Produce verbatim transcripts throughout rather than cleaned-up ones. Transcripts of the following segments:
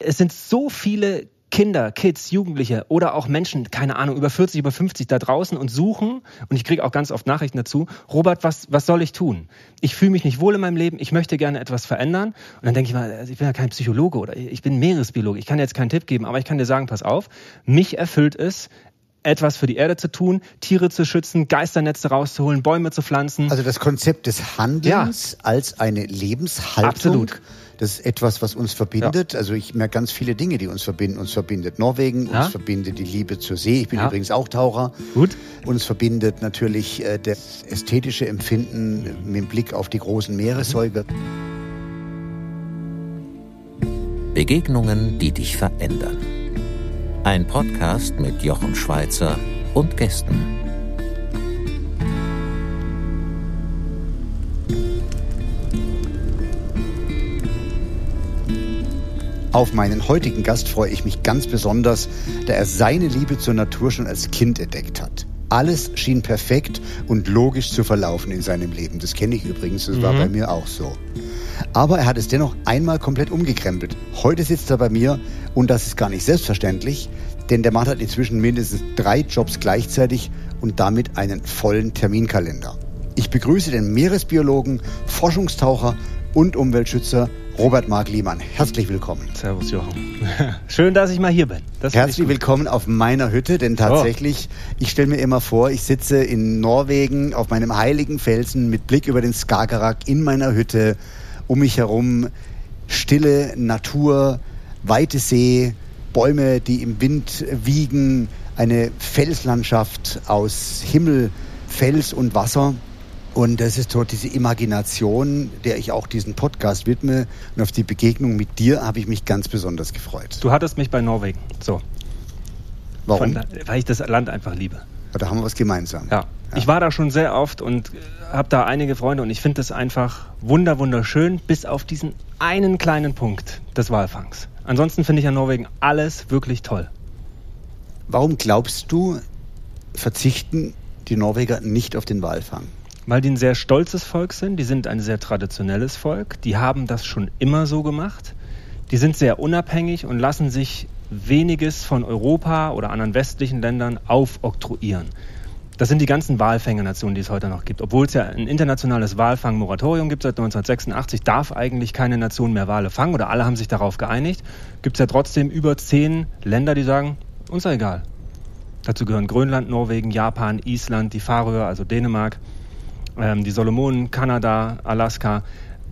es sind so viele Kinder, Kids, Jugendliche oder auch Menschen, keine Ahnung, über vierzig, über fünfzig da draußen und suchen, und ich kriege auch ganz oft Nachrichten dazu, Robert, was, was soll ich tun? Ich fühle mich nicht wohl in meinem Leben, ich möchte gerne etwas verändern. Und dann denke ich mal, ich bin ja kein Psychologe oder ich bin Meeresbiologe, ich kann dir jetzt keinen Tipp geben, aber ich kann dir sagen, pass auf, mich erfüllt es, etwas für die Erde zu tun, Tiere zu schützen, Geisternetze rauszuholen, Bäume zu pflanzen. Also das Konzept des Handelns ja. als eine Lebenshaltung. Absolut. Das ist etwas, was uns verbindet. Ja. Also ich merke ganz viele Dinge, die uns verbinden. Uns verbindet Norwegen, ja. uns verbindet die Liebe zur See. Ich bin ja. übrigens auch Taucher. Gut. Uns verbindet natürlich äh, das ästhetische Empfinden mit Blick auf die großen Meeressäuger. Begegnungen, die dich verändern. Ein Podcast mit Jochen Schweizer und Gästen. Auf meinen heutigen Gast freue ich mich ganz besonders, da er seine Liebe zur Natur schon als Kind entdeckt hat. Alles schien perfekt und logisch zu verlaufen in seinem Leben. Das kenne ich übrigens, das mhm. war bei mir auch so. Aber er hat es dennoch einmal komplett umgekrempelt. Heute sitzt er bei mir und das ist gar nicht selbstverständlich, denn der Mann hat inzwischen mindestens drei Jobs gleichzeitig und damit einen vollen Terminkalender. Ich begrüße den Meeresbiologen, Forschungstaucher und Umweltschützer Robert Marc Liemann. Herzlich willkommen. Servus, Jochen. Schön, dass ich mal hier bin. Das Herzlich willkommen auf meiner Hütte, denn tatsächlich, oh. ich stelle mir immer vor, ich sitze in Norwegen auf meinem heiligen Felsen mit Blick über den Skagerrak in meiner Hütte, um mich herum stille Natur, weite See, Bäume, die im Wind wiegen, eine Felslandschaft aus Himmel, Fels und Wasser. Und das ist dort diese Imagination, der ich auch diesen Podcast widme. Und auf die Begegnung mit dir habe ich mich ganz besonders gefreut. Du hattest mich bei Norwegen. So. Warum? Von, weil ich das Land einfach liebe. Da haben wir was gemeinsam. Ja. ja. Ich war da schon sehr oft und habe da einige Freunde und ich finde das einfach wunder, wunderschön, bis auf diesen einen kleinen Punkt des Walfangs. Ansonsten finde ich an Norwegen alles wirklich toll. Warum glaubst du, verzichten die Norweger nicht auf den Walfang? Weil die ein sehr stolzes Volk sind, die sind ein sehr traditionelles Volk, die haben das schon immer so gemacht, die sind sehr unabhängig und lassen sich weniges von Europa oder anderen westlichen Ländern aufoktroyieren. Das sind die ganzen Walfängernationen, die es heute noch gibt. Obwohl es ja ein internationales Walfangmoratorium gibt seit neunzehnhundertsechsundachtzig, darf eigentlich keine Nation mehr Wale fangen oder alle haben sich darauf geeinigt, gibt es ja trotzdem über zehn Länder, die sagen, uns ist egal. Dazu gehören Grönland, Norwegen, Japan, Island, die Färöer, also Dänemark, die Solomonen, Kanada, Alaska.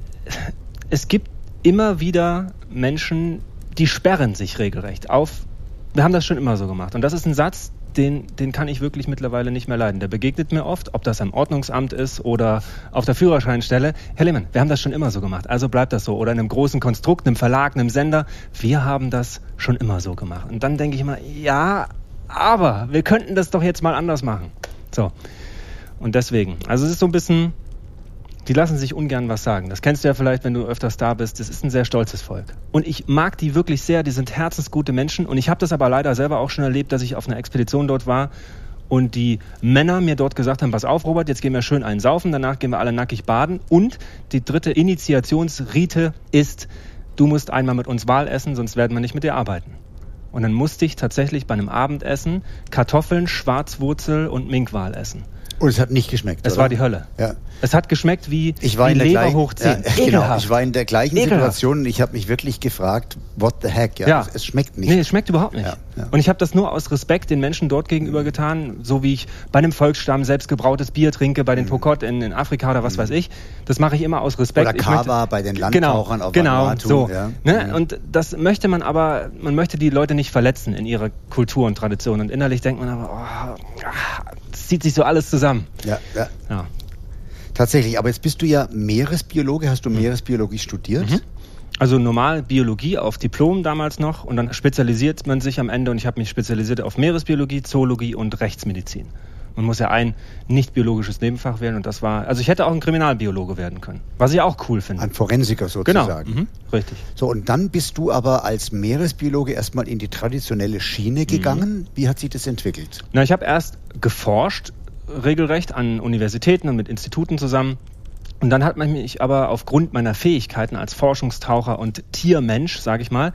Es gibt immer wieder Menschen, die sperren sich regelrecht auf. Wir haben das schon immer so gemacht. Und das ist ein Satz, den, den kann ich wirklich mittlerweile nicht mehr leiden. Der begegnet mir oft, ob das am Ordnungsamt ist oder auf der Führerscheinstelle. Herr Lehmann, wir haben das schon immer so gemacht, also bleibt das so. Oder in einem großen Konstrukt, einem Verlag, einem Sender. Wir haben das schon immer so gemacht. Und dann denke ich immer, ja, aber wir könnten das doch jetzt mal anders machen. So. Und deswegen, also es ist so ein bisschen, die lassen sich ungern was sagen. Das kennst du ja vielleicht, wenn du öfters da bist. Das ist ein sehr stolzes Volk. Und ich mag die wirklich sehr, die sind herzensgute Menschen. Und ich habe das aber leider selber auch schon erlebt, dass ich auf einer Expedition dort war und die Männer mir dort gesagt haben, pass auf Robert, jetzt gehen wir schön einen saufen, danach gehen wir alle nackig baden. Und die dritte Initiationsrite ist, du musst einmal mit uns Wal essen, sonst werden wir nicht mit dir arbeiten. Und dann musste ich tatsächlich bei einem Abendessen Kartoffeln, Schwarzwurzel und Minkwal essen. Und es hat nicht geschmeckt, Es oder? war die Hölle. Ja. Es hat geschmeckt wie, ich war wie in der Leber gleichen, hoch zehn. Ja, genau, ich war in der gleichen Ekelhaft. Situation und ich habe mich wirklich gefragt, what the heck? Ja, ja. Es, es schmeckt nicht. Nee, es schmeckt überhaupt nicht. Ja, ja. Und ich habe das nur aus Respekt den Menschen dort gegenüber getan, so wie ich bei einem Volksstamm selbst gebrautes Bier trinke, bei den mhm. Pokot in, in Afrika oder was mhm. weiß ich. Das mache ich immer aus Respekt. Oder Kava bei den Landtauchern genau, auf Genau, Vanuatu, so. Ja. Ne? Mhm. Und das möchte man aber, man möchte die Leute nicht verletzen in ihrer Kultur und Tradition. Und innerlich denkt man aber, oh, das zieht sich so alles zusammen. Ja, ja. ja. Tatsächlich, aber jetzt bist du ja Meeresbiologe. Hast du Meeresbiologie studiert? Mhm. Also normal Biologie auf Diplom damals noch und dann spezialisiert man sich am Ende und ich habe mich spezialisiert auf Meeresbiologie, Zoologie und Rechtsmedizin. Man muss ja ein nicht biologisches Nebenfach wählen und das war, also ich hätte auch ein Kriminalbiologe werden können, was ich auch cool finde. Ein Forensiker sozusagen. Genau, mhm. richtig. So, und dann bist du aber als Meeresbiologe erstmal in die traditionelle Schiene gegangen. Mhm. Wie hat sich das entwickelt? Na, ich habe erst geforscht, regelrecht an Universitäten und mit Instituten zusammen. Und dann hat man mich aber aufgrund meiner Fähigkeiten als Forschungstaucher und Tiermensch, sage ich mal,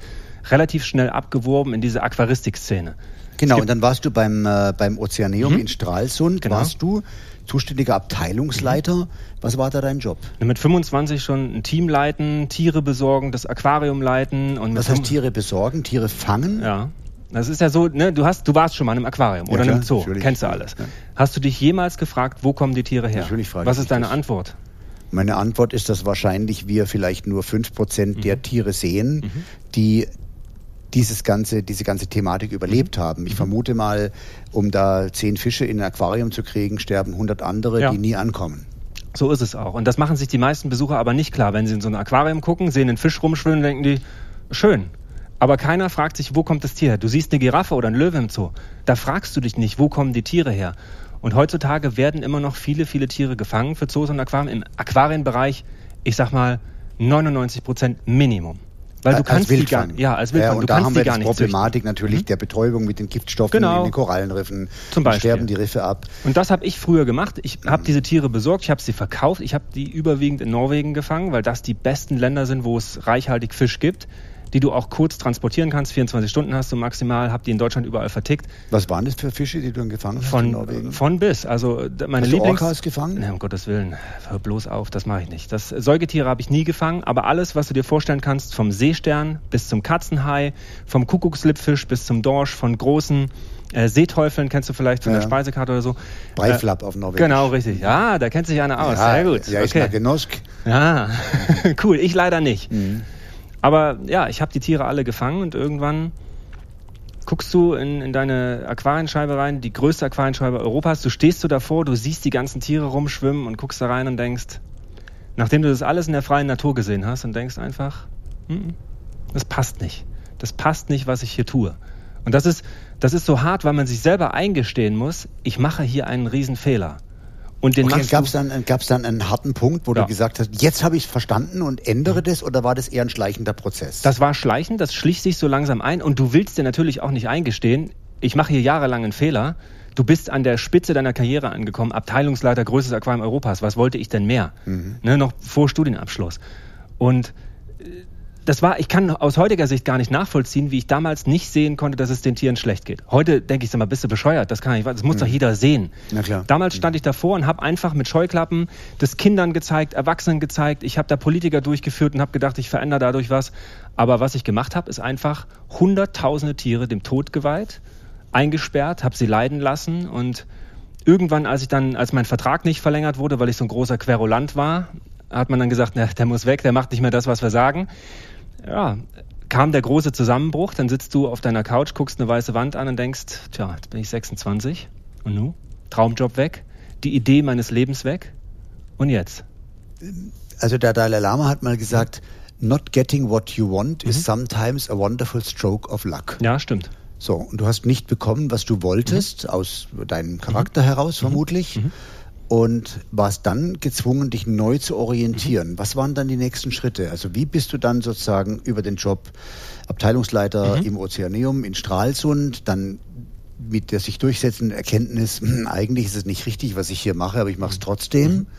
relativ schnell abgeworben in diese Aquaristikszene. Genau, und dann warst du beim, äh, beim Ozeaneum mhm. in Stralsund, genau. warst du zuständiger Abteilungsleiter. Mhm. Was war da dein Job? Mit fünfundzwanzig schon ein Team leiten, Tiere besorgen, das Aquarium leiten. Und Was heißt Tiere besorgen, Tiere fangen? Ja. Das ist ja so, ne, du hast, du warst schon mal im Aquarium ja, oder klar, im Zoo, kennst du alles. Ja. Hast du dich jemals gefragt, wo kommen die Tiere her? Natürlich frage Was ich ist deine das. Antwort? Meine Antwort ist, dass wahrscheinlich wir vielleicht nur fünf Prozent mhm. der Tiere sehen, mhm. die dieses ganze, diese ganze Thematik überlebt mhm. haben. Ich mhm. vermute mal, um da zehn Fische in ein Aquarium zu kriegen, sterben hundert andere, ja. die nie ankommen. So ist es auch. Und das machen sich die meisten Besucher aber nicht klar. Wenn sie in so ein Aquarium gucken, sehen einen Fisch rumschwimmen, denken die, schön. Aber keiner fragt sich, wo kommt das Tier her? Du siehst eine Giraffe oder einen Löwe im Zoo. Da fragst du dich nicht, wo kommen die Tiere her? Und heutzutage werden immer noch viele, viele Tiere gefangen für Zoos und Aquarien. Im Aquarienbereich, ich sag mal, neunundneunzig Prozent Minimum. Weil du als kannst Wildfang. die gar, ja, als Wildfang. Ja, und du da kannst haben wir die gar die nicht Problematik züchten. natürlich mhm. der Betäubung mit den Giftstoffen genau. in den Korallenriffen. Zum Beispiel. Sterben die Riffe ab. Und das habe ich früher gemacht. Ich habe diese Tiere besorgt, ich habe sie verkauft. Ich habe die überwiegend in Norwegen gefangen, weil das die besten Länder sind, wo es reichhaltig Fisch gibt, die du auch kurz transportieren kannst. vierundzwanzig Stunden hast du maximal, hab die in Deutschland überall vertickt. Was waren das für Fische, die du dann gefangen hast von, in Norwegen? Von bis. Also meine hast Lieblings... du Orcas gefangen? Ne, um Gottes Willen, hör bloß auf, das mache ich nicht. Das Säugetiere habe ich nie gefangen, aber alles, was du dir vorstellen kannst, vom Seestern bis zum Katzenhai, vom Kuckuckslippfisch bis zum Dorsch, von großen äh, Seeteufeln, kennst du vielleicht von ja. der Speisekarte oder so. Breiflapp äh, auf Norwegisch. Genau, richtig. Ja, da kennt sich einer aus. Ja, sehr gut. Ja, ich okay. Genosk. Ja, cool. Ich leider nicht. Mhm. Aber ja, ich habe die Tiere alle gefangen und irgendwann guckst du in, in deine Aquarienscheibe rein, die größte Aquarienscheibe Europas. Du stehst so davor, du siehst die ganzen Tiere rumschwimmen und guckst da rein und denkst, nachdem du das alles in der freien Natur gesehen hast, und denkst einfach, das passt nicht. Das passt nicht, was ich hier tue. Und das ist, das ist so hart, weil man sich selber eingestehen muss, ich mache hier einen Riesenfehler. Und den okay, gab es dann, gab's dann einen harten Punkt, wo ja. du gesagt hast, jetzt habe ich es verstanden und ändere mhm. das, oder war das eher ein schleichender Prozess? Das war schleichend, das schlich sich so langsam ein und du willst dir natürlich auch nicht eingestehen, ich mache hier jahrelang einen Fehler, du bist an der Spitze deiner Karriere angekommen, Abteilungsleiter, größtes Aquarium Europas, was wollte ich denn mehr? Mhm. Ne, noch vor Studienabschluss. Und das war, ich kann aus heutiger Sicht gar nicht nachvollziehen, wie ich damals nicht sehen konnte, dass es den Tieren schlecht geht. Heute denke ich, sag mal, bist du bescheuert? Das kann ich, das muss mhm. doch jeder sehen. Na klar. Damals stand ich davor und habe einfach mit Scheuklappen das Kindern gezeigt, Erwachsenen gezeigt. Ich habe da Politiker durchgeführt und habe gedacht, ich verändere dadurch was. Aber was ich gemacht habe, ist einfach hunderttausende Tiere dem Tod geweiht, eingesperrt, habe sie leiden lassen und irgendwann, als ich dann, als mein Vertrag nicht verlängert wurde, weil ich so ein großer Querulant war, hat man dann gesagt, na, der muss weg, der macht nicht mehr das, was wir sagen. Ja, kam der große Zusammenbruch, dann sitzt du auf deiner Couch, guckst eine weiße Wand an und denkst, tja, jetzt bin ich sechsundzwanzig und nun, Traumjob weg, die Idee meines Lebens weg und jetzt? Also der Dalai Lama hat mal gesagt, not getting what you want mhm. is sometimes a wonderful stroke of luck. Ja, stimmt. So, und du hast nicht bekommen, was du wolltest, mhm. aus deinem Charakter mhm. heraus vermutlich. Mhm. Und warst dann gezwungen, dich neu zu orientieren. Mhm. Was waren dann die nächsten Schritte? Also wie bist du dann sozusagen über den Job Abteilungsleiter mhm. im Ozeaneum in Stralsund, dann mit der sich durchsetzenden Erkenntnis, hm, eigentlich ist es nicht richtig, was ich hier mache, aber ich mache es trotzdem. Mhm.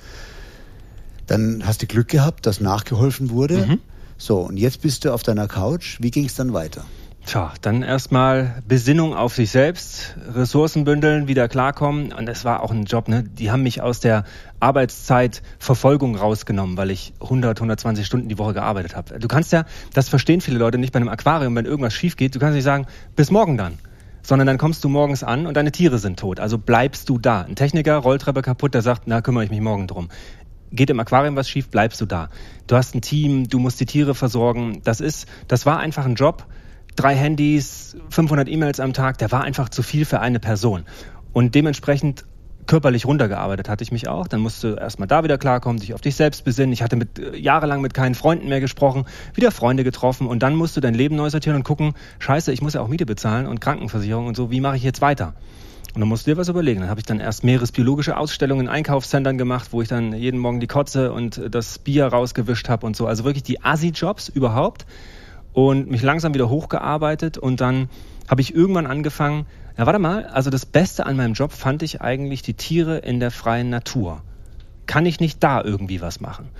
Dann hast du Glück gehabt, dass nachgeholfen wurde. Mhm. So, und jetzt bist du auf deiner Couch. Wie ging es dann weiter? Tja, dann erstmal Besinnung auf sich selbst, Ressourcen bündeln, wieder klarkommen. Und es war auch ein Job, ne? Die haben mich aus der Arbeitszeitverfolgung rausgenommen, weil ich hundert, hundertzwanzig Stunden die Woche gearbeitet habe. Du kannst ja, das verstehen viele Leute nicht bei einem Aquarium, wenn irgendwas schief geht, du kannst nicht sagen, bis morgen dann. Sondern dann kommst du morgens an und deine Tiere sind tot. Also bleibst du da. Ein Techniker, Rolltreppe kaputt, der sagt, na, kümmere ich mich morgen drum. Geht im Aquarium was schief, bleibst du da. Du hast ein Team, du musst die Tiere versorgen. Das ist, das war einfach ein Job. Drei Handys, fünfhundert E-Mails am Tag, der war einfach zu viel für eine Person. Und dementsprechend körperlich runtergearbeitet hatte ich mich auch. Dann musst du erstmal da wieder klarkommen, dich auf dich selbst besinnen. Ich hatte mit, äh, jahrelang mit keinen Freunden mehr gesprochen, wieder Freunde getroffen und dann musst du dein Leben neu sortieren und gucken, scheiße, ich muss ja auch Miete bezahlen und Krankenversicherung und so, wie mache ich jetzt weiter? Und dann musst du dir was überlegen. Dann habe ich dann erst meeresbiologische Ausstellungen in Einkaufszentren gemacht, wo ich dann jeden Morgen die Kotze und das Bier rausgewischt habe und so. Also wirklich die Assi-Jobs überhaupt. Und mich langsam wieder hochgearbeitet und dann habe ich irgendwann angefangen, ja warte mal, also das Beste an meinem Job fand ich eigentlich die Tiere in der freien Natur. Kann ich nicht da irgendwie was machen?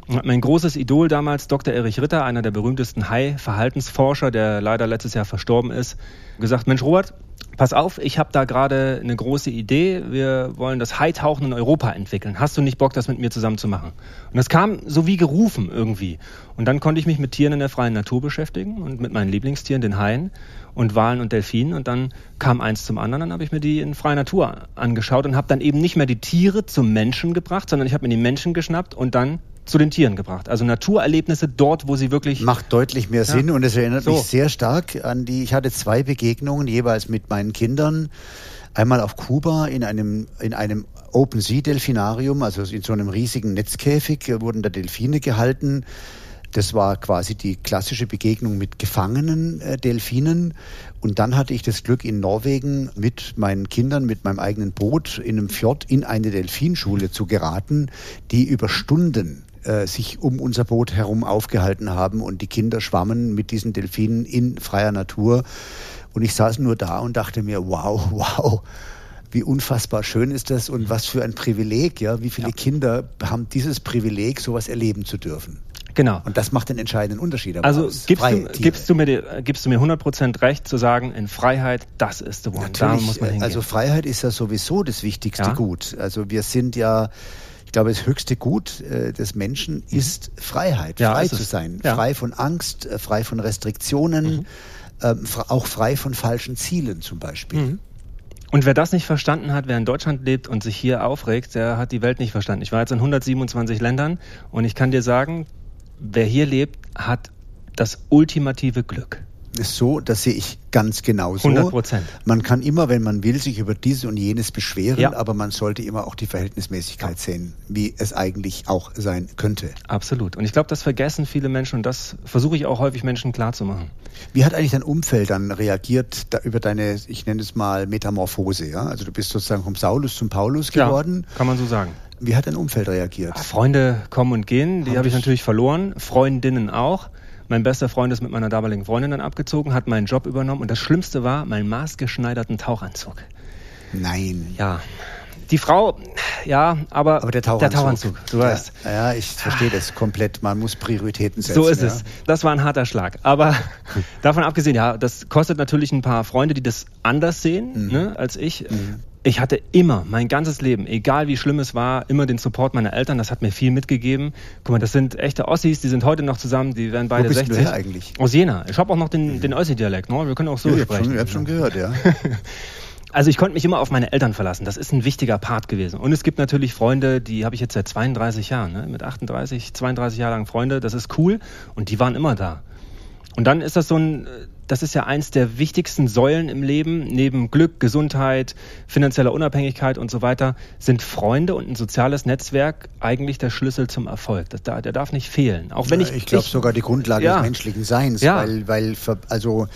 Mein großes Idol damals, Doktor Erich Ritter, einer der berühmtesten Hai-Verhaltensforscher, der leider letztes Jahr verstorben ist, gesagt, Mensch Robert, pass auf, ich habe da gerade eine große Idee, wir wollen das Haitauchen in Europa entwickeln. Hast du nicht Bock, das mit mir zusammen zu machen? Und das kam so wie gerufen irgendwie. Und dann konnte ich mich mit Tieren in der freien Natur beschäftigen und mit meinen Lieblingstieren, den Haien und Walen und Delfinen. Und dann kam eins zum anderen, dann habe ich mir die in freier Natur angeschaut und habe dann eben nicht mehr die Tiere zum Menschen gebracht, sondern ich habe mir die Menschen geschnappt und dann zu den Tieren gebracht. Also Naturerlebnisse dort, wo sie wirklich... Macht deutlich mehr Sinn, ja. Und es erinnert so. mich sehr stark an die, ich hatte zwei Begegnungen, jeweils mit meinen Kindern. Einmal auf Kuba in einem, in einem Open-Sea-Delfinarium, also in so einem riesigen Netzkäfig wurden da Delfine gehalten. Das war quasi die klassische Begegnung mit gefangenen äh, Delfinen. Und dann hatte ich das Glück, in Norwegen mit meinen Kindern, mit meinem eigenen Boot in einem Fjord in eine Delfinschule zu geraten, die über Stunden äh, sich um unser Boot herum aufgehalten haben. Und die Kinder schwammen mit diesen Delfinen in freier Natur. Und ich saß nur da und dachte mir, wow, wow, wie unfassbar schön ist das und was für ein Privileg, ja, wie viele ja. Kinder haben dieses Privileg, sowas erleben zu dürfen. Genau. Und das macht den entscheidenden Unterschied. Also gibst du, gibst, du mir, gibst du mir hundert Prozent recht zu sagen, in Freiheit, das ist the one. Natürlich, da muss man hingehen. Also Freiheit ist ja sowieso das wichtigste ja. Gut. Also wir sind ja, ich glaube, das höchste Gut äh, des Menschen mhm. ist Freiheit, ja, frei ist zu es. sein. Ja. Frei von Angst, äh, frei von Restriktionen, mhm. ähm, auch frei von falschen Zielen zum Beispiel. Mhm. Und wer das nicht verstanden hat, wer in Deutschland lebt und sich hier aufregt, der hat die Welt nicht verstanden. Ich war jetzt in hundertsiebenundzwanzig Ländern und ich kann dir sagen, wer hier lebt, hat das ultimative Glück. Ist so, das sehe ich ganz genauso. hundert Prozent. Man kann immer, wenn man will, sich über dieses und jenes beschweren, ja. aber man sollte immer auch die Verhältnismäßigkeit ja. sehen, wie es eigentlich auch sein könnte. Absolut. Und ich glaube, das vergessen viele Menschen und das versuche ich auch häufig Menschen klarzumachen. Wie hat eigentlich dein Umfeld dann reagiert da über deine, ich nenne es mal Metamorphose? Ja? Also du bist sozusagen vom Saulus zum Paulus geworden. Ja, kann man so sagen. Wie hat dein Umfeld reagiert? Ach, Freunde kommen und gehen, die habe ich natürlich verloren. Freundinnen auch. Mein bester Freund ist mit meiner damaligen Freundin dann abgezogen, hat meinen Job übernommen und das Schlimmste war meinen maßgeschneiderten Tauchanzug. Nein. Ja. Die Frau, ja, aber, aber der Tauchanzug, der Tauchanzug du ja, weißt. Ja, ich verstehe das komplett. Man muss Prioritäten setzen. So ist ja. es. Das war ein harter Schlag. Aber davon abgesehen, ja, das kostet natürlich ein paar Freunde, die das anders sehen mhm. ne, als ich. Mhm. Ich hatte immer, mein ganzes Leben, egal wie schlimm es war, immer den Support meiner Eltern. Das hat mir viel mitgegeben. Guck mal, das sind echte Ossis, die sind heute noch zusammen, die werden beide Wo bist sechzig. Du her eigentlich? Aus Jena. Ich habe auch noch den, den Ossi-Dialekt. Ne? Wir können auch so ja, sprechen. Ich habe schon gehört, ja. Also ich konnte mich immer auf meine Eltern verlassen. Das ist ein wichtiger Part gewesen. Und es gibt natürlich Freunde, die habe ich jetzt seit zweiunddreißig Jahren. Ne? Mit achtunddreißig, zweiunddreißig Jahre lang Freunde. Das ist cool. Und die waren immer da. Und dann ist das so ein, das ist ja eins der wichtigsten Säulen im Leben, neben Glück, Gesundheit, finanzieller Unabhängigkeit und so weiter, sind Freunde und ein soziales Netzwerk eigentlich der Schlüssel zum Erfolg. Das, der darf nicht fehlen. Auch wenn ja, ich, ich glaube sogar die Grundlage ja. des menschlichen Seins, ja. weil, weil also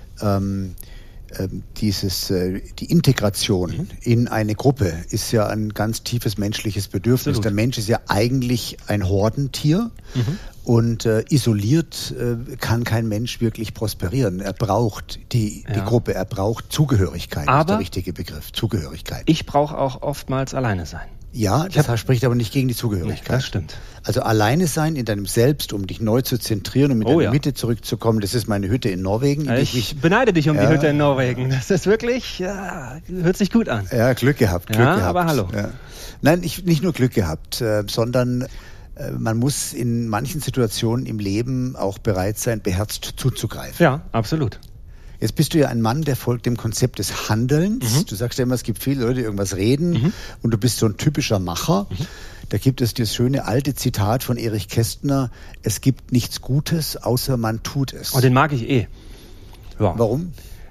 ähm, ähm, dieses äh, die Integration mhm. in eine Gruppe ist ja ein ganz tiefes menschliches Bedürfnis. Absolut. Der Mensch ist ja eigentlich ein Hordentier. Mhm. Und äh, isoliert äh, kann kein Mensch wirklich prosperieren. Er braucht die, die ja. Gruppe, er braucht Zugehörigkeit, aber ist der richtige Begriff, Zugehörigkeit. Ich brauche auch oftmals alleine sein. Ja, das hab, spricht aber nicht gegen die Zugehörigkeit. Nee, das stimmt. Also alleine sein in deinem Selbst, um dich neu zu zentrieren und mit oh, deiner ja. Mitte zurückzukommen, das ist meine Hütte in Norwegen. In ich, ich beneide dich um ja. die Hütte in Norwegen. Das ist wirklich, ja, hört sich gut an. Ja, Glück gehabt, Glück ja, gehabt. aber hallo. Ja. Nein, ich, nicht nur Glück gehabt, äh, sondern man muss in manchen Situationen im Leben auch bereit sein, beherzt zuzugreifen. Ja, absolut. Jetzt bist du ja ein Mann, der folgt dem Konzept des Handelns. Mhm. Du sagst ja immer, es gibt viele Leute, die irgendwas reden mhm. und du bist so ein typischer Macher. Mhm. Da gibt es das schöne alte Zitat von Erich Kästner, es gibt nichts Gutes, außer man tut es. Oh, den mag ich eh. Ja. Warum?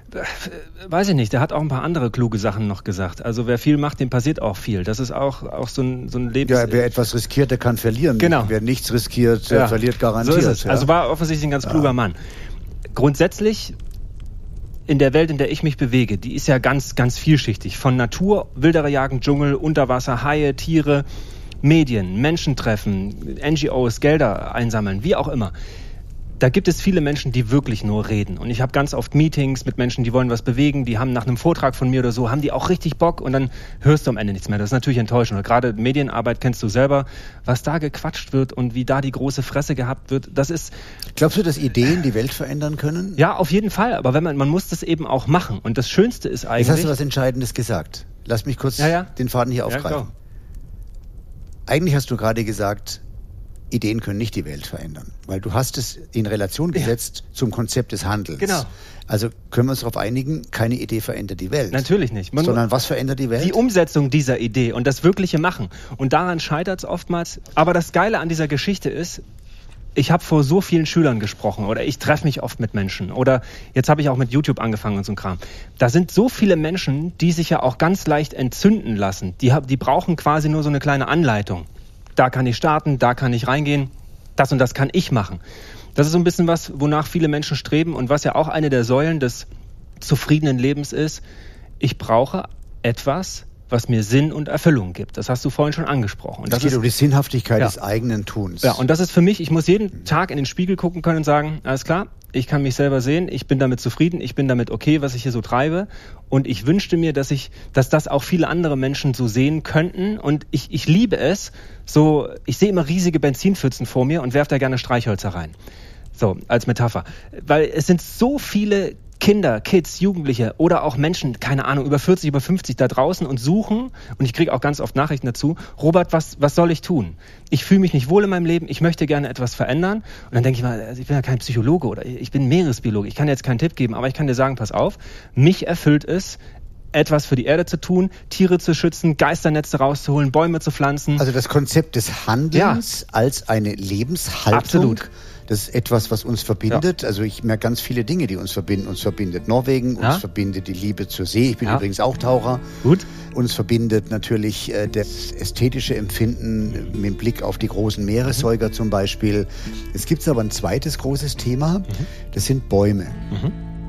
Weiß ich nicht, der hat auch ein paar andere kluge Sachen noch gesagt. Also wer viel macht, dem passiert auch viel. Das ist auch, auch so ein, so ein Lebens... Ja, wer etwas riskiert, der kann verlieren. Genau. Wer nichts riskiert, der ja. verliert garantiert. So ist es. Ja. Also war offensichtlich ein ganz kluger ja. Mann. Grundsätzlich, in der Welt, in der ich mich bewege, die ist ja ganz, ganz vielschichtig. Von Natur, wildere Jagen, Dschungel, Unterwasser, Haie, Tiere, Medien, Menschen treffen, N G Os, Gelder einsammeln, wie auch immer. da gibt es viele Menschen, die wirklich nur reden. Und ich habe ganz oft Meetings mit Menschen, die wollen was bewegen, die haben nach einem Vortrag von mir oder so, haben die auch richtig Bock und dann hörst du am Ende nichts mehr. Das ist natürlich enttäuschend. Und gerade Medienarbeit kennst du selber, was da gequatscht wird und wie da die große Fresse gehabt wird. Das ist. Glaubst du, dass Ideen die Welt verändern können? Ja, auf jeden Fall. Aber wenn man, man muss das eben auch machen. Und das Schönste ist eigentlich. Jetzt hast du was Entscheidendes gesagt. Lass mich kurz ja, ja. den Faden hier aufgreifen. Ja, eigentlich hast du gerade gesagt, Ideen können nicht die Welt verändern, weil du hast es in Relation gesetzt ja. zum Konzept des Handelns. Genau. Also können wir uns darauf einigen, keine Idee verändert die Welt. Natürlich nicht. Man sondern was verändert die Welt? Die Umsetzung dieser Idee und das wirkliche Machen. Und daran scheitert es oftmals. Aber das Geile an dieser Geschichte ist, ich habe vor so vielen Schülern gesprochen oder ich treffe mich oft mit Menschen oder jetzt habe ich auch mit YouTube angefangen und so ein Kram. Da sind so viele Menschen, die sich ja auch ganz leicht entzünden lassen. Die, die brauchen quasi nur so eine kleine Anleitung. Da kann ich starten, da kann ich reingehen, das und das kann ich machen. Das ist so ein bisschen was, wonach viele Menschen streben und was ja auch eine der Säulen des zufriedenen Lebens ist. Ich brauche etwas, was mir Sinn und Erfüllung gibt. Das hast du vorhin schon angesprochen. Und das es geht ist, um die Sinnhaftigkeit ja. des eigenen Tuns. Ja, und das ist für mich, ich muss jeden Tag in den Spiegel gucken können und sagen, alles klar, ich kann mich selber sehen, ich bin damit zufrieden, ich bin damit okay, was ich hier so treibe. Und ich wünschte mir, dass ich, dass das auch viele andere Menschen so sehen könnten. Und ich, ich liebe es, so, ich sehe immer riesige Benzinpfützen vor mir und werfe da gerne Streichhölzer rein. So, als Metapher. Weil es sind so viele Kinder, Kids, Jugendliche oder auch Menschen, keine Ahnung, über vierzig, über fünfzig da draußen und suchen, und ich kriege auch ganz oft Nachrichten dazu, Robert, was, was soll ich tun? Ich fühle mich nicht wohl in meinem Leben, ich möchte gerne etwas verändern. Und dann denke ich mal, ich bin ja kein Psychologe oder ich bin Meeresbiologe, ich kann jetzt keinen Tipp geben, aber ich kann dir sagen, pass auf, mich erfüllt es, etwas für die Erde zu tun, Tiere zu schützen, Geisternetze rauszuholen, Bäume zu pflanzen. Also das Konzept des Handelns ja. als eine Lebenshaltung. Absolut. Das ist etwas, was uns verbindet. Ja. Also ich merke ganz viele Dinge, die uns verbinden. Uns verbindet Norwegen, ja. uns verbindet die Liebe zur See. Ich bin ja. übrigens auch Taucher. Gut. Uns verbindet natürlich äh, das ästhetische Empfinden mit Blick auf die großen Meeressäuger mhm. zum Beispiel. Es gibt aber ein zweites großes Thema, mhm. das sind Bäume. Mhm.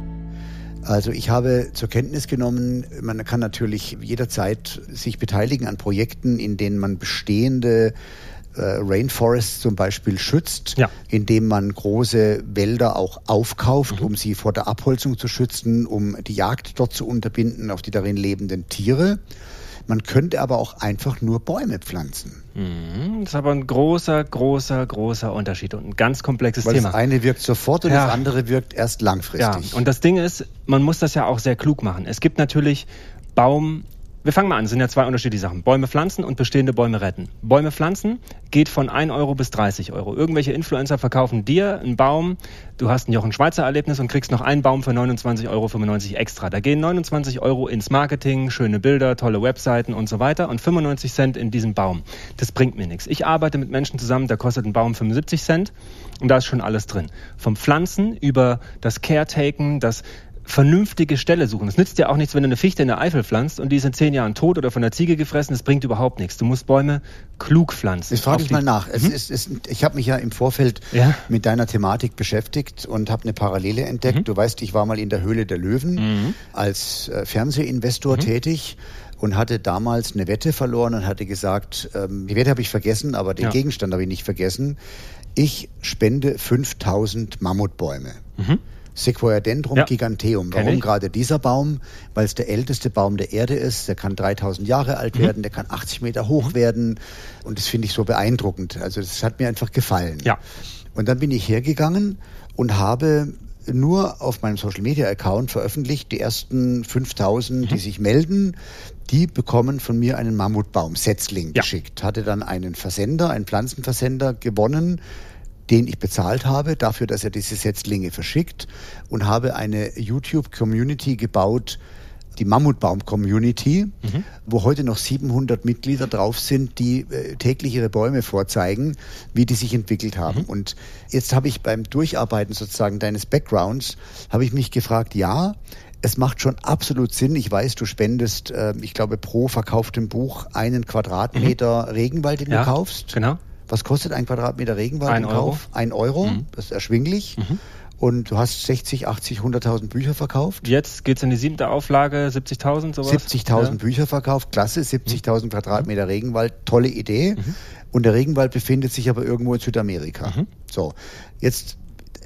Also ich habe zur Kenntnis genommen, man kann natürlich jederzeit sich beteiligen an Projekten, in denen man bestehende äh, Rainforests zum Beispiel schützt, ja. indem man große Wälder auch aufkauft, mhm. um sie vor der Abholzung zu schützen, um die Jagd dort zu unterbinden auf die darin lebenden Tiere. Man könnte aber auch einfach nur Bäume pflanzen. Das ist aber ein großer, großer, großer Unterschied und ein ganz komplexes Weil Thema. Das eine wirkt sofort und ja. das andere wirkt erst langfristig. Ja. Und das Ding ist, man muss das ja auch sehr klug machen. Es gibt natürlich Baum... Wir fangen mal an, es sind ja zwei unterschiedliche Sachen. Bäume pflanzen und bestehende Bäume retten. Bäume pflanzen geht von ein Euro bis dreißig Euro. Irgendwelche Influencer verkaufen dir einen Baum, du hast ein Jochen Schweizer Erlebnis und kriegst noch einen Baum für neunundzwanzig Euro fünfundneunzig extra. Da gehen neunundzwanzig Euro ins Marketing, schöne Bilder, tolle Webseiten und so weiter und fünfundneunzig Cent in diesen Baum. Das bringt mir nichts. Ich arbeite mit Menschen zusammen, da kostet ein Baum fünfundsiebzig Cent und da ist schon alles drin. Vom Pflanzen über das Caretaken, das vernünftige Stelle suchen. Es nützt dir auch nichts, wenn du eine Fichte in der Eifel pflanzt und die ist in zehn Jahren tot oder von der Ziege gefressen. Das bringt überhaupt nichts. Du musst Bäume klug pflanzen. Ich frage mich mal nach. Es ist, es, ich habe mich ja im Vorfeld ja? mit deiner Thematik beschäftigt und habe eine Parallele entdeckt. Mhm. Du weißt, ich war mal in der Höhle der Löwen mhm. als äh, Fernsehinvestor mhm. tätig und hatte damals eine Wette verloren und hatte gesagt, ähm, die Wette habe ich vergessen, aber den ja. Gegenstand habe ich nicht vergessen. Ich spende fünftausend Mammutbäume. Mhm. Sequoiadendron ja. giganteum. Warum gerade dieser Baum? Weil es der älteste Baum der Erde ist. Der kann dreitausend Jahre alt mhm. werden, der kann achtzig Meter hoch werden. Und das finde ich so beeindruckend. Also das hat mir einfach gefallen. Ja. Und dann bin ich hergegangen und habe nur auf meinem Social-Media-Account veröffentlicht, die ersten fünftausend, mhm. die sich melden, die bekommen von mir einen Mammutbaum-Setzling ja. geschickt. Hatte dann einen Versender, einen Pflanzenversender gewonnen, den ich bezahlt habe, dafür, dass er diese Setzlinge verschickt, und habe eine YouTube-Community gebaut, die Mammutbaum-Community, mhm. wo heute noch siebenhundert Mitglieder drauf sind, die äh, täglich ihre Bäume vorzeigen, wie die sich entwickelt haben. Mhm. Und jetzt habe ich beim Durcharbeiten sozusagen deines Backgrounds, habe ich mich gefragt, ja, es macht schon absolut Sinn. Ich weiß, du spendest, äh, ich glaube, pro verkauftem Buch einen Quadratmeter mhm. Regenwald, den ja, du kaufst. Genau. Was kostet ein Quadratmeter Regenwald ein im Euro. Kauf? Ein Euro, mhm. das ist erschwinglich. Mhm. Und du hast sechzig, achtzig, hunderttausend Bücher verkauft. Jetzt geht's in die siebte Auflage, siebzigtausend sowas. siebzigtausend ja. Bücher verkauft, klasse, siebzigtausend mhm. Quadratmeter Regenwald, tolle Idee. Mhm. Und der Regenwald befindet sich aber irgendwo in Südamerika. Mhm. So, jetzt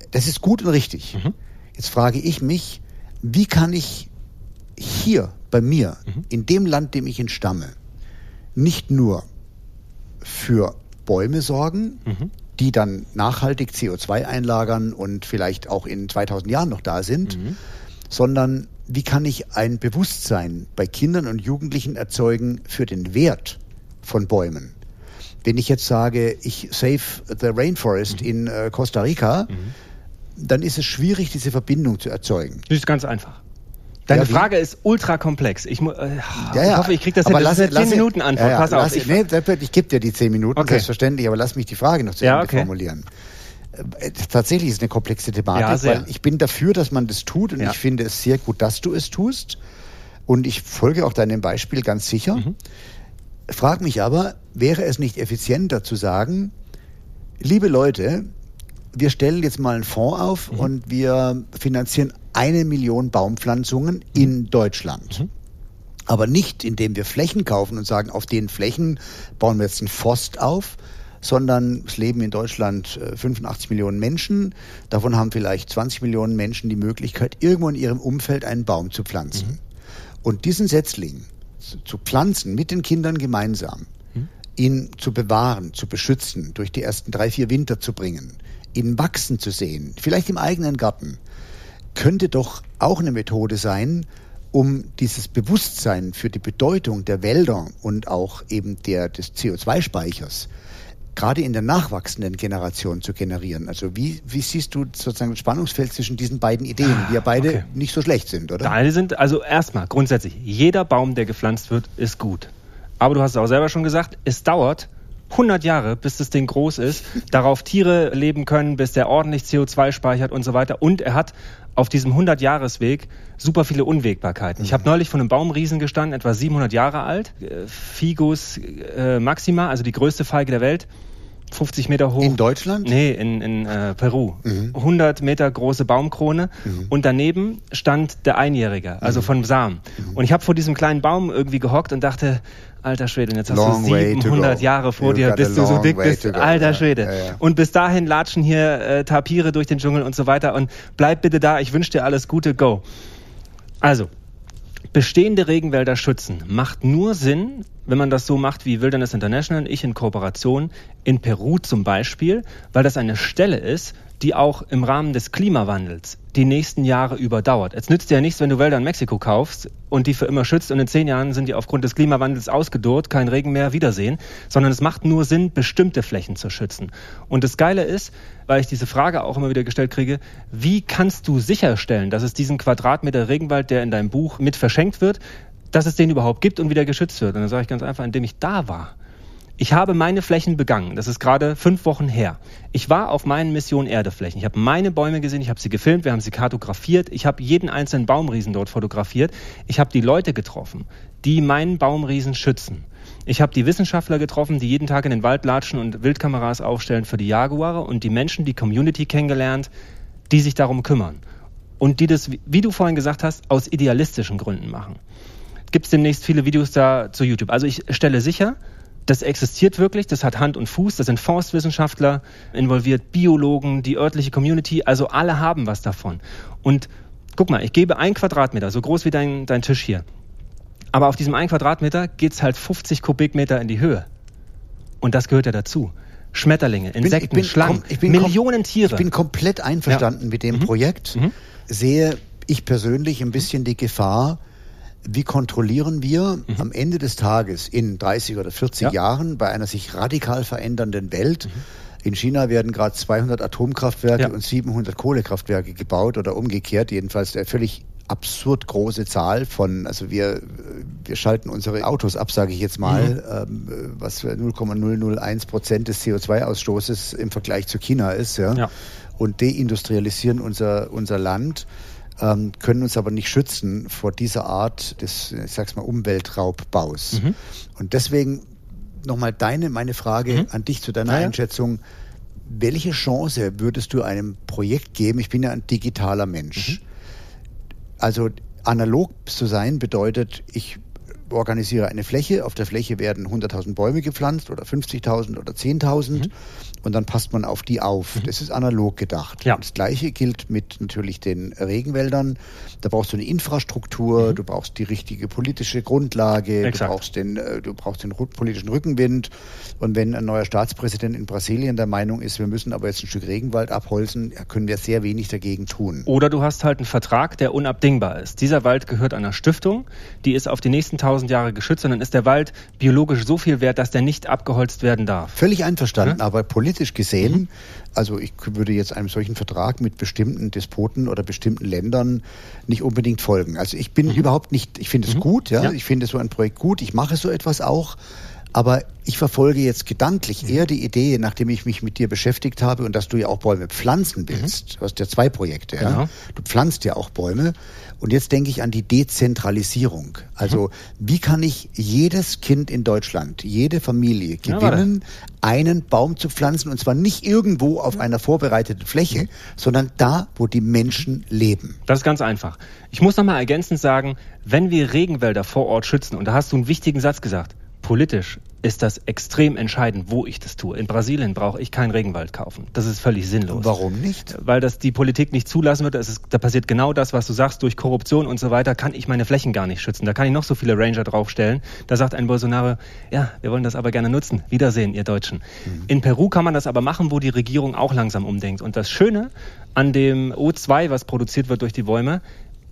Das ist gut und richtig. Mhm. Jetzt frage ich mich, wie kann ich hier bei mir, mhm. in dem Land, dem ich entstamme, nicht nur für Bäume sorgen, mhm. die dann nachhaltig C O zwei einlagern und vielleicht auch in zweitausend Jahren noch da sind, mhm. sondern wie kann ich ein Bewusstsein bei Kindern und Jugendlichen erzeugen für den Wert von Bäumen? Wenn ich jetzt sage, ich save the rainforest mhm. in äh, Costa Rica, mhm. dann ist es schwierig, diese Verbindung zu erzeugen. Das ist ganz einfach. Deine ja, Frage ist ultra komplex. Ich, mu- äh, ja, ja. ich hoffe, ich kriege das hin. Das ist eine zehn Minuten Antwort. Ja, ja, Pass auf. Lass, ich nee, ich gebe dir die zehn Minuten, okay. selbstverständlich, aber lass mich die Frage noch zu ja, Ende okay. formulieren. Äh, tatsächlich ist es eine komplexe Thematik, ja, sehr. weil ich bin dafür, dass man das tut und ja. ich finde es sehr gut, dass du es tust und ich folge auch deinem Beispiel ganz sicher. Mhm. Frag mich aber, wäre es nicht effizienter zu sagen, liebe Leute, wir stellen jetzt mal einen Fonds auf mhm. und wir finanzieren eine Million Baumpflanzungen mhm. in Deutschland. Mhm. Aber nicht, indem wir Flächen kaufen und sagen, auf den Flächen bauen wir jetzt einen Forst auf, sondern es leben in Deutschland fünfundachtzig Millionen Menschen. Davon haben vielleicht zwanzig Millionen Menschen die Möglichkeit, irgendwo in ihrem Umfeld einen Baum zu pflanzen. Mhm. Und diesen Setzling zu, zu pflanzen mit den Kindern gemeinsam, mhm. ihn zu bewahren, zu beschützen, durch die ersten drei, vier Winter zu bringen, ihn wachsen zu sehen, vielleicht im eigenen Garten, könnte doch auch eine Methode sein, um dieses Bewusstsein für die Bedeutung der Wälder und auch eben der, des C O zwei Speichers gerade in der nachwachsenden Generation zu generieren. Also wie, wie siehst du sozusagen das Spannungsfeld zwischen diesen beiden Ideen, die ja beide okay. nicht so schlecht sind, oder? Beide sind, also erstmal grundsätzlich, jeder Baum, der gepflanzt wird, ist gut. Aber du hast es auch selber schon gesagt, es dauert hundert Jahre, bis das Ding groß ist, darauf Tiere leben können, bis der ordentlich C O zwei speichert und so weiter. Und er hat auf diesem hundert-Jahres-Weg super viele Unwägbarkeiten. Mhm. Ich habe neulich von einem Baumriesen gestanden, etwa siebenhundert Jahre alt, Ficus äh, maxima, also die größte Feige der Welt, fünfzig Meter hoch. In Deutschland? Nee, in, in äh, Peru. Mhm. hundert Meter große Baumkrone mhm. und daneben stand der Einjährige, also mhm. von Samen. Mhm. Und ich habe vor diesem kleinen Baum irgendwie gehockt und dachte, alter Schwede, und jetzt hast long du siebenhundert Jahre vor dir, bis du so dick bist, alter Schwede. Ja, ja. Und bis dahin latschen hier äh, Tapire durch den Dschungel und so weiter und bleib bitte da, ich wünsche dir alles Gute, go. Also, bestehende Regenwälder schützen macht nur Sinn, wenn man das so macht wie Wilderness International, ich in Kooperation, in Peru zum Beispiel, weil das eine Stelle ist, die auch im Rahmen des Klimawandels die nächsten Jahre überdauert. Es nützt dir ja nichts, wenn du Wälder in Mexiko kaufst und die für immer schützt und in zehn Jahren sind die aufgrund des Klimawandels ausgedorrt, kein Regen mehr, Wiedersehen, sondern es macht nur Sinn, bestimmte Flächen zu schützen. Und das Geile ist, weil ich diese Frage auch immer wieder gestellt kriege, wie kannst du sicherstellen, dass es diesen Quadratmeter Regenwald, der in deinem Buch mit verschenkt wird, dass es den überhaupt gibt und wieder geschützt wird? Und dann sage ich ganz einfach, indem ich da war. Ich habe meine Flächen begangen. Das ist gerade fünf Wochen her. Ich war auf meinen Mission Erdeflächen. Ich habe meine Bäume gesehen, ich habe sie gefilmt, wir haben sie kartografiert. Ich habe jeden einzelnen Baumriesen dort fotografiert. Ich habe die Leute getroffen, die meinen Baumriesen schützen. Ich habe die Wissenschaftler getroffen, die jeden Tag in den Wald latschen und Wildkameras aufstellen für die Jaguare und die Menschen, die Community kennengelernt, die sich darum kümmern. Und die das, wie du vorhin gesagt hast, aus idealistischen Gründen machen. Gibt es demnächst viele Videos da zu YouTube. Also ich stelle sicher, das existiert wirklich, das hat Hand und Fuß, da sind Forstwissenschaftler involviert, Biologen, die örtliche Community, also alle haben was davon. Und guck mal, ich gebe ein Quadratmeter, so groß wie dein, dein Tisch hier. Aber auf diesem einen Quadratmeter geht es halt fünfzig Kubikmeter in die Höhe. Und das gehört ja dazu. Schmetterlinge, Insekten, ich bin, Schlangen, ich bin, Millionen Tiere. Ich bin komplett einverstanden ja. mit dem mhm. Projekt. Mhm. Sehe ich persönlich ein bisschen die Gefahr, wie kontrollieren wir mhm. am Ende des Tages in dreißig oder vierzig ja. Jahren bei einer sich radikal verändernden Welt? Mhm. In China werden gerade zweihundert Atomkraftwerke ja. und siebenhundert Kohlekraftwerke gebaut oder umgekehrt. Jedenfalls eine völlig absurd große Zahl von, also wir, wir schalten unsere Autos ab, sage ich jetzt mal, mhm. ähm, was für null Komma null null eins Prozent des C O zwei Ausstoßes im Vergleich zu China ist, ja, ja. und deindustrialisieren unser, unser Land. Ähm, können uns aber nicht schützen vor dieser Art des, ich sag's mal, Umweltraubbaus. Mhm. Und deswegen nochmal deine, meine Frage mhm. an dich zu deiner ja, Einschätzung. Welche Chance würdest du einem Projekt geben? Ich bin ja ein digitaler Mensch. Mhm. Also analog zu sein bedeutet, ich organisiere eine Fläche, auf der Fläche werden hunderttausend Bäume gepflanzt oder fünfzigtausend oder zehntausend mhm. und dann passt man auf die auf. Mhm. Das ist analog gedacht. Ja. Das Gleiche gilt mit natürlich den Regenwäldern. Da brauchst du eine Infrastruktur, mhm. du brauchst die richtige politische Grundlage, Exakt. du brauchst den, du brauchst den politischen Rückenwind. Und wenn ein neuer Staatspräsident in Brasilien der Meinung ist, wir müssen aber jetzt ein Stück Regenwald abholzen, können wir sehr wenig dagegen tun. Oder du hast halt einen Vertrag, der unabdingbar ist. Dieser Wald gehört einer Stiftung, die ist auf die nächsten tausend Jahre geschützt, und dann ist der Wald biologisch so viel wert, dass der nicht abgeholzt werden darf. Völlig einverstanden, ja? Aber politisch gesehen, mhm. also ich würde jetzt einem solchen Vertrag mit bestimmten Despoten oder bestimmten Ländern nicht unbedingt folgen. Also ich bin mhm. überhaupt nicht, ich finde es mhm. gut, ja? ja, ich finde so ein Projekt gut, ich mache so etwas auch. Aber ich verfolge jetzt gedanklich eher die Idee, nachdem ich mich mit dir beschäftigt habe und dass du ja auch Bäume pflanzen willst. Mhm. Du hast ja zwei Projekte. Ja? Genau. Du pflanzt ja auch Bäume. Und jetzt denke ich an die Dezentralisierung. Also mhm. wie kann ich jedes Kind in Deutschland, jede Familie gewinnen, ja, einen Baum zu pflanzen, und zwar nicht irgendwo auf mhm. einer vorbereiteten Fläche, mhm. sondern da, wo die Menschen leben. Das ist ganz einfach. Ich muss noch mal ergänzend sagen, wenn wir Regenwälder vor Ort schützen, und da hast du einen wichtigen Satz gesagt, politisch ist das extrem entscheidend, wo ich das tue. In Brasilien brauche ich keinen Regenwald kaufen. Das ist völlig sinnlos. Warum nicht? Weil das die Politik nicht zulassen wird. Es ist, da passiert genau das, was du sagst. Durch Korruption und so weiter kann ich meine Flächen gar nicht schützen. Da kann ich noch so viele Ranger draufstellen. Da sagt ein Bolsonaro, ja, wir wollen das aber gerne nutzen. Wiedersehen, ihr Deutschen. Mhm. In Peru kann man das aber machen, wo die Regierung auch langsam umdenkt. Und das Schöne an dem O zwei, was produziert wird durch die Bäume,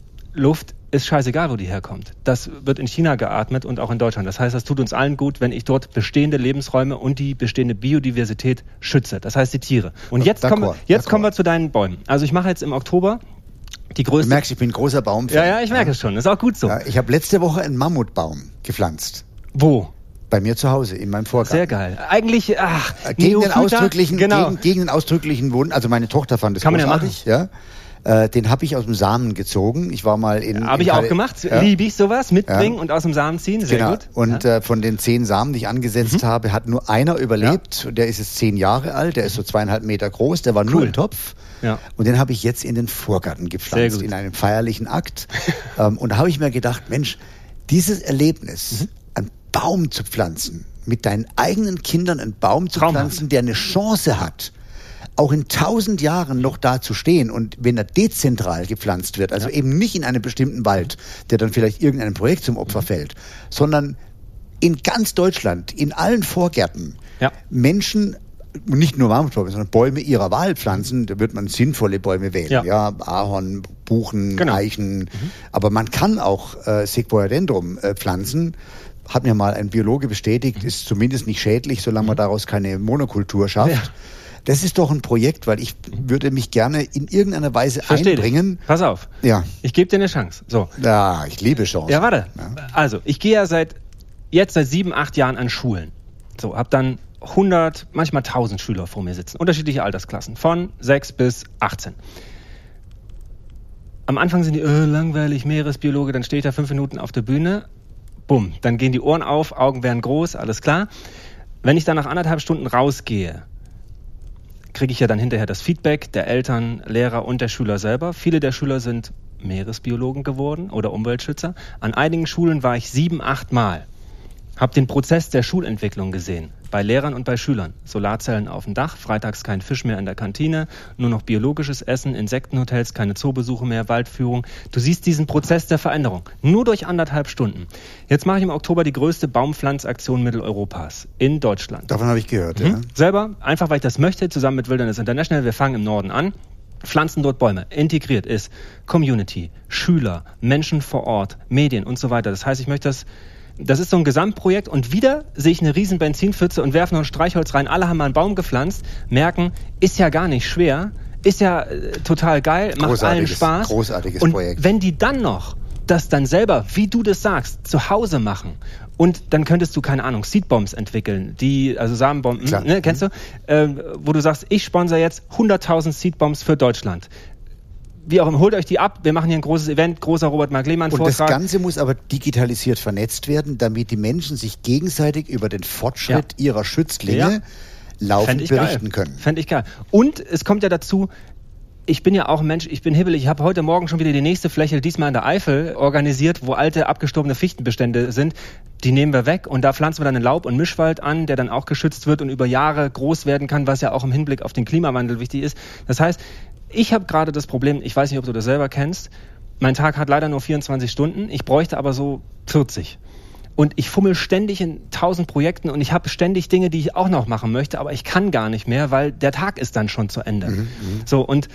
Luft ist scheißegal, wo die herkommt. Das wird in China geatmet und auch in Deutschland. Das heißt, das tut uns allen gut, wenn ich dort bestehende Lebensräume und die bestehende Biodiversität schütze. Das heißt, die Tiere. Und jetzt, kommen wir, jetzt kommen wir zu deinen Bäumen. Also ich mache jetzt im Oktober die größte... Du merkst, ich bin ein großer Baumfan. Ja, ja, ich merke ja. es schon. Das ist auch gut so. Ja, ich habe letzte Woche einen Mammutbaum gepflanzt. Wo? Bei mir zu Hause, in meinem Vorgarten. Sehr geil. Eigentlich, ach... Gegen den ausdrücklichen, genau. gegen, gegen den ausdrücklichen Wunsch, also meine Tochter fand das Kann großartig. Man ja machen. Ja. Den habe ich aus dem Samen gezogen. Ich war mal in... Habe ich in auch gemacht. Ja. Liebe ich sowas. Mitbringen ja. und aus dem Samen ziehen. Sehr genau. gut. Und ja. äh, von den zehn Samen, die ich angesetzt mhm. habe, hat nur einer überlebt. Ja. Der ist jetzt zehn Jahre alt. Der ist so zweieinhalb Meter groß. Der war cool. nur im Topf. Ja. Und den habe ich jetzt in den Vorgarten gepflanzt. In einem feierlichen Akt. ähm, und da habe ich mir gedacht, Mensch, dieses Erlebnis, mhm. einen Baum zu pflanzen, mit deinen eigenen Kindern einen Baum zu Traumhaft. pflanzen, der eine Chance hat, auch in tausend Jahren noch da zu stehen, und wenn er dezentral gepflanzt wird, also ja. eben nicht in einem bestimmten Wald, der dann vielleicht irgendeinem Projekt zum Opfer fällt, sondern in ganz Deutschland, in allen Vorgärten, ja. Menschen, nicht nur Mammutbäume, sondern Bäume ihrer Wahl pflanzen, da wird man sinnvolle Bäume wählen. Ja, ja Ahorn, Buchen, genau. Eichen, mhm. aber man kann auch äh, Sequoiadendrum äh, pflanzen. Hat mir mal ein Biologe bestätigt, mhm. ist zumindest nicht schädlich, solange mhm. man daraus keine Monokultur schafft. Ja. Das ist doch ein Projekt, weil ich würde mich gerne in irgendeiner Weise Versteh einbringen. Dich. Pass auf. Ja. Ich gebe dir eine Chance. So. Ja, ich liebe Chancen. Ja, warte. Ja. Also, ich gehe ja seit jetzt seit sieben, acht Jahren an Schulen. So, hab dann hundert, manchmal tausend Schüler vor mir sitzen. Unterschiedliche Altersklassen. Von sechs bis achtzehn. Am Anfang sind die, äh, langweilig, Meeresbiologe, dann stehe ich da fünf Minuten auf der Bühne. Bumm. Dann gehen die Ohren auf, Augen werden groß, alles klar. Wenn ich dann nach anderthalb Stunden rausgehe, kriege ich ja dann hinterher das Feedback der Eltern, Lehrer und der Schüler selber. Viele der Schüler sind Meeresbiologen geworden oder Umweltschützer. An einigen Schulen war ich sieben, acht Mal. Habe den Prozess der Schulentwicklung gesehen. Bei Lehrern und bei Schülern. Solarzellen auf dem Dach, freitags kein Fisch mehr in der Kantine, nur noch biologisches Essen, Insektenhotels, keine Zoobesuche mehr, Waldführung. Du siehst diesen Prozess der Veränderung. Nur durch anderthalb Stunden. Jetzt mache ich im Oktober die größte Baumpflanzaktion Mitteleuropas in Deutschland. Davon habe ich gehört, mhm. ja. Selber, einfach weil ich das möchte, zusammen mit Wilderness International. Wir fangen im Norden an. Pflanzen dort Bäume. Integriert ist Community, Schüler, Menschen vor Ort, Medien und so weiter. Das heißt, ich möchte das Das ist so ein Gesamtprojekt, und wieder sehe ich eine riesen Benzinpfütze und werfe noch ein Streichholz rein. Alle haben mal einen Baum gepflanzt, merken, ist ja gar nicht schwer, ist ja äh, total geil, macht allen Spaß. Großartiges und Projekt. Wenn die dann noch das dann selber, wie du das sagst, zu Hause machen, und dann könntest du, keine Ahnung, Seedbombs entwickeln, die, also Samenbomben, ne, kennst du, äh, wo du sagst, ich sponsere jetzt hunderttausend Seedbombs für Deutschland. Wie auch immer, holt euch die ab. Wir machen hier ein großes Event, großer Robert Mark Lehmann-Vortrag. Und das Ganze muss aber digitalisiert vernetzt werden, damit die Menschen sich gegenseitig über den Fortschritt ja. ihrer Schützlinge ja. laufend berichten geil. können. Fände ich geil. Und es kommt ja dazu, ich bin ja auch ein Mensch, ich bin hibbelig. Ich habe heute Morgen schon wieder die nächste Fläche, diesmal in der Eifel, organisiert, wo alte, abgestorbene Fichtenbestände sind. Die nehmen wir weg und da pflanzen wir dann einen Laub- und Mischwald an, der dann auch geschützt wird und über Jahre groß werden kann, was ja auch im Hinblick auf den Klimawandel wichtig ist. Das heißt, ich habe gerade das Problem, ich weiß nicht, ob du das selber kennst, mein Tag hat leider nur vierundzwanzig Stunden, ich bräuchte aber so vierzig. Und ich fummel ständig in tausend Projekten und ich habe ständig Dinge, die ich auch noch machen möchte, aber ich kann gar nicht mehr, weil der Tag ist dann schon zu Ende. Mhm, so, und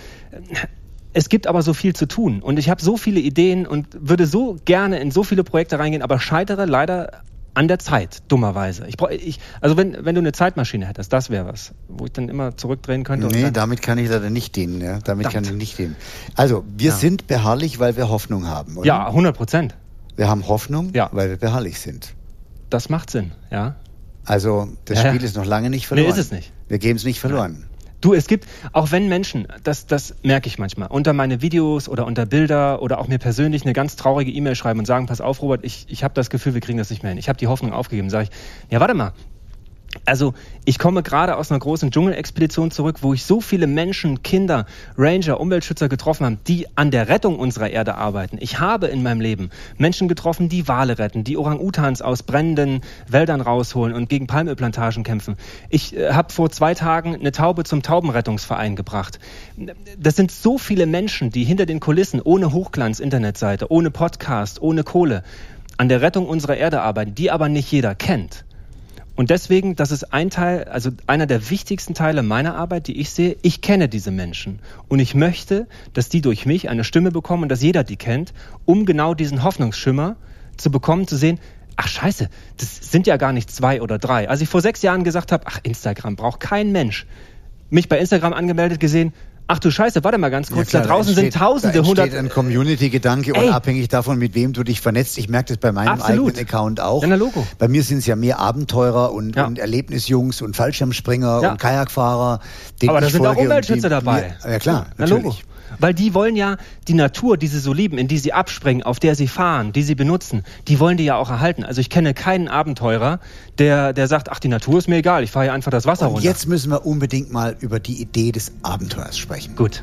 es gibt aber so viel zu tun und ich habe so viele Ideen und würde so gerne in so viele Projekte reingehen, aber scheitere leider an der Zeit, dummerweise. Ich brauch, ich, also wenn, wenn du eine Zeitmaschine hättest, das wäre was, wo ich dann immer zurückdrehen könnte. Nee, und dann, damit kann ich leider nicht dienen. Ja? Damit Verdammt. kann ich nicht dienen. Also, wir ja. sind beharrlich, weil wir Hoffnung haben, oder? Ja, hundert Prozent. Wir haben Hoffnung, ja. weil wir beharrlich sind. Das macht Sinn, ja. Also, das ja, Spiel ja. ist noch lange nicht verloren. Nee, ist es nicht. Wir geben es nicht verloren. Nein. Du, es gibt, auch wenn Menschen, das, das merke ich manchmal, unter meine Videos oder unter Bilder oder auch mir persönlich eine ganz traurige E-Mail schreiben und sagen, pass auf, Robert, ich, ich habe das Gefühl, wir kriegen das nicht mehr hin. Ich habe die Hoffnung aufgegeben. Sage ich, ja, warte mal. Also ich komme gerade aus einer großen Dschungelexpedition zurück, wo ich so viele Menschen, Kinder, Ranger, Umweltschützer getroffen habe, die an der Rettung unserer Erde arbeiten. Ich habe in meinem Leben Menschen getroffen, die Wale retten, die Orang-Utans aus brennenden Wäldern rausholen und gegen Palmölplantagen kämpfen. Ich äh, habe vor zwei Tagen eine Taube zum Taubenrettungsverein gebracht. Das sind so viele Menschen, die hinter den Kulissen ohne Hochglanz-Internetseite, ohne Podcast, ohne Kohle an der Rettung unserer Erde arbeiten, die aber nicht jeder kennt. Und deswegen, das ist ein Teil, also einer der wichtigsten Teile meiner Arbeit, die ich sehe. Ich kenne diese Menschen und ich möchte, dass die durch mich eine Stimme bekommen und dass jeder die kennt, um genau diesen Hoffnungsschimmer zu bekommen, zu sehen, ach scheiße, das sind ja gar nicht zwei oder drei. Als ich vor sechs Jahren gesagt habe, ach Instagram braucht kein Mensch, mich bei Instagram angemeldet gesehen, ach du Scheiße, warte mal ganz kurz, ja, klar, da draußen da entsteht, sind Tausende, da hundert... Da entsteht ein Community-Gedanke und abhängig davon, mit wem du dich vernetzt. Ich merke das bei meinem Absolut. eigenen Account auch. Ja, Logo. Bei mir sind es ja mehr Abenteurer und, ja. und Erlebnisjungs und Fallschirmspringer ja. und Kajakfahrer. Aber da sind auch Umweltschützer dabei. Mir, ja klar, Na, natürlich. Logo. Weil die wollen ja die Natur, die sie so lieben, in die sie abspringen, auf der sie fahren, die sie benutzen, die wollen die ja auch erhalten. Also ich kenne keinen Abenteurer, der, der sagt, ach, die Natur ist mir egal, ich fahre hier einfach das Wasser und runter. Jetzt müssen wir unbedingt mal über die Idee des Abenteuers sprechen. Gut.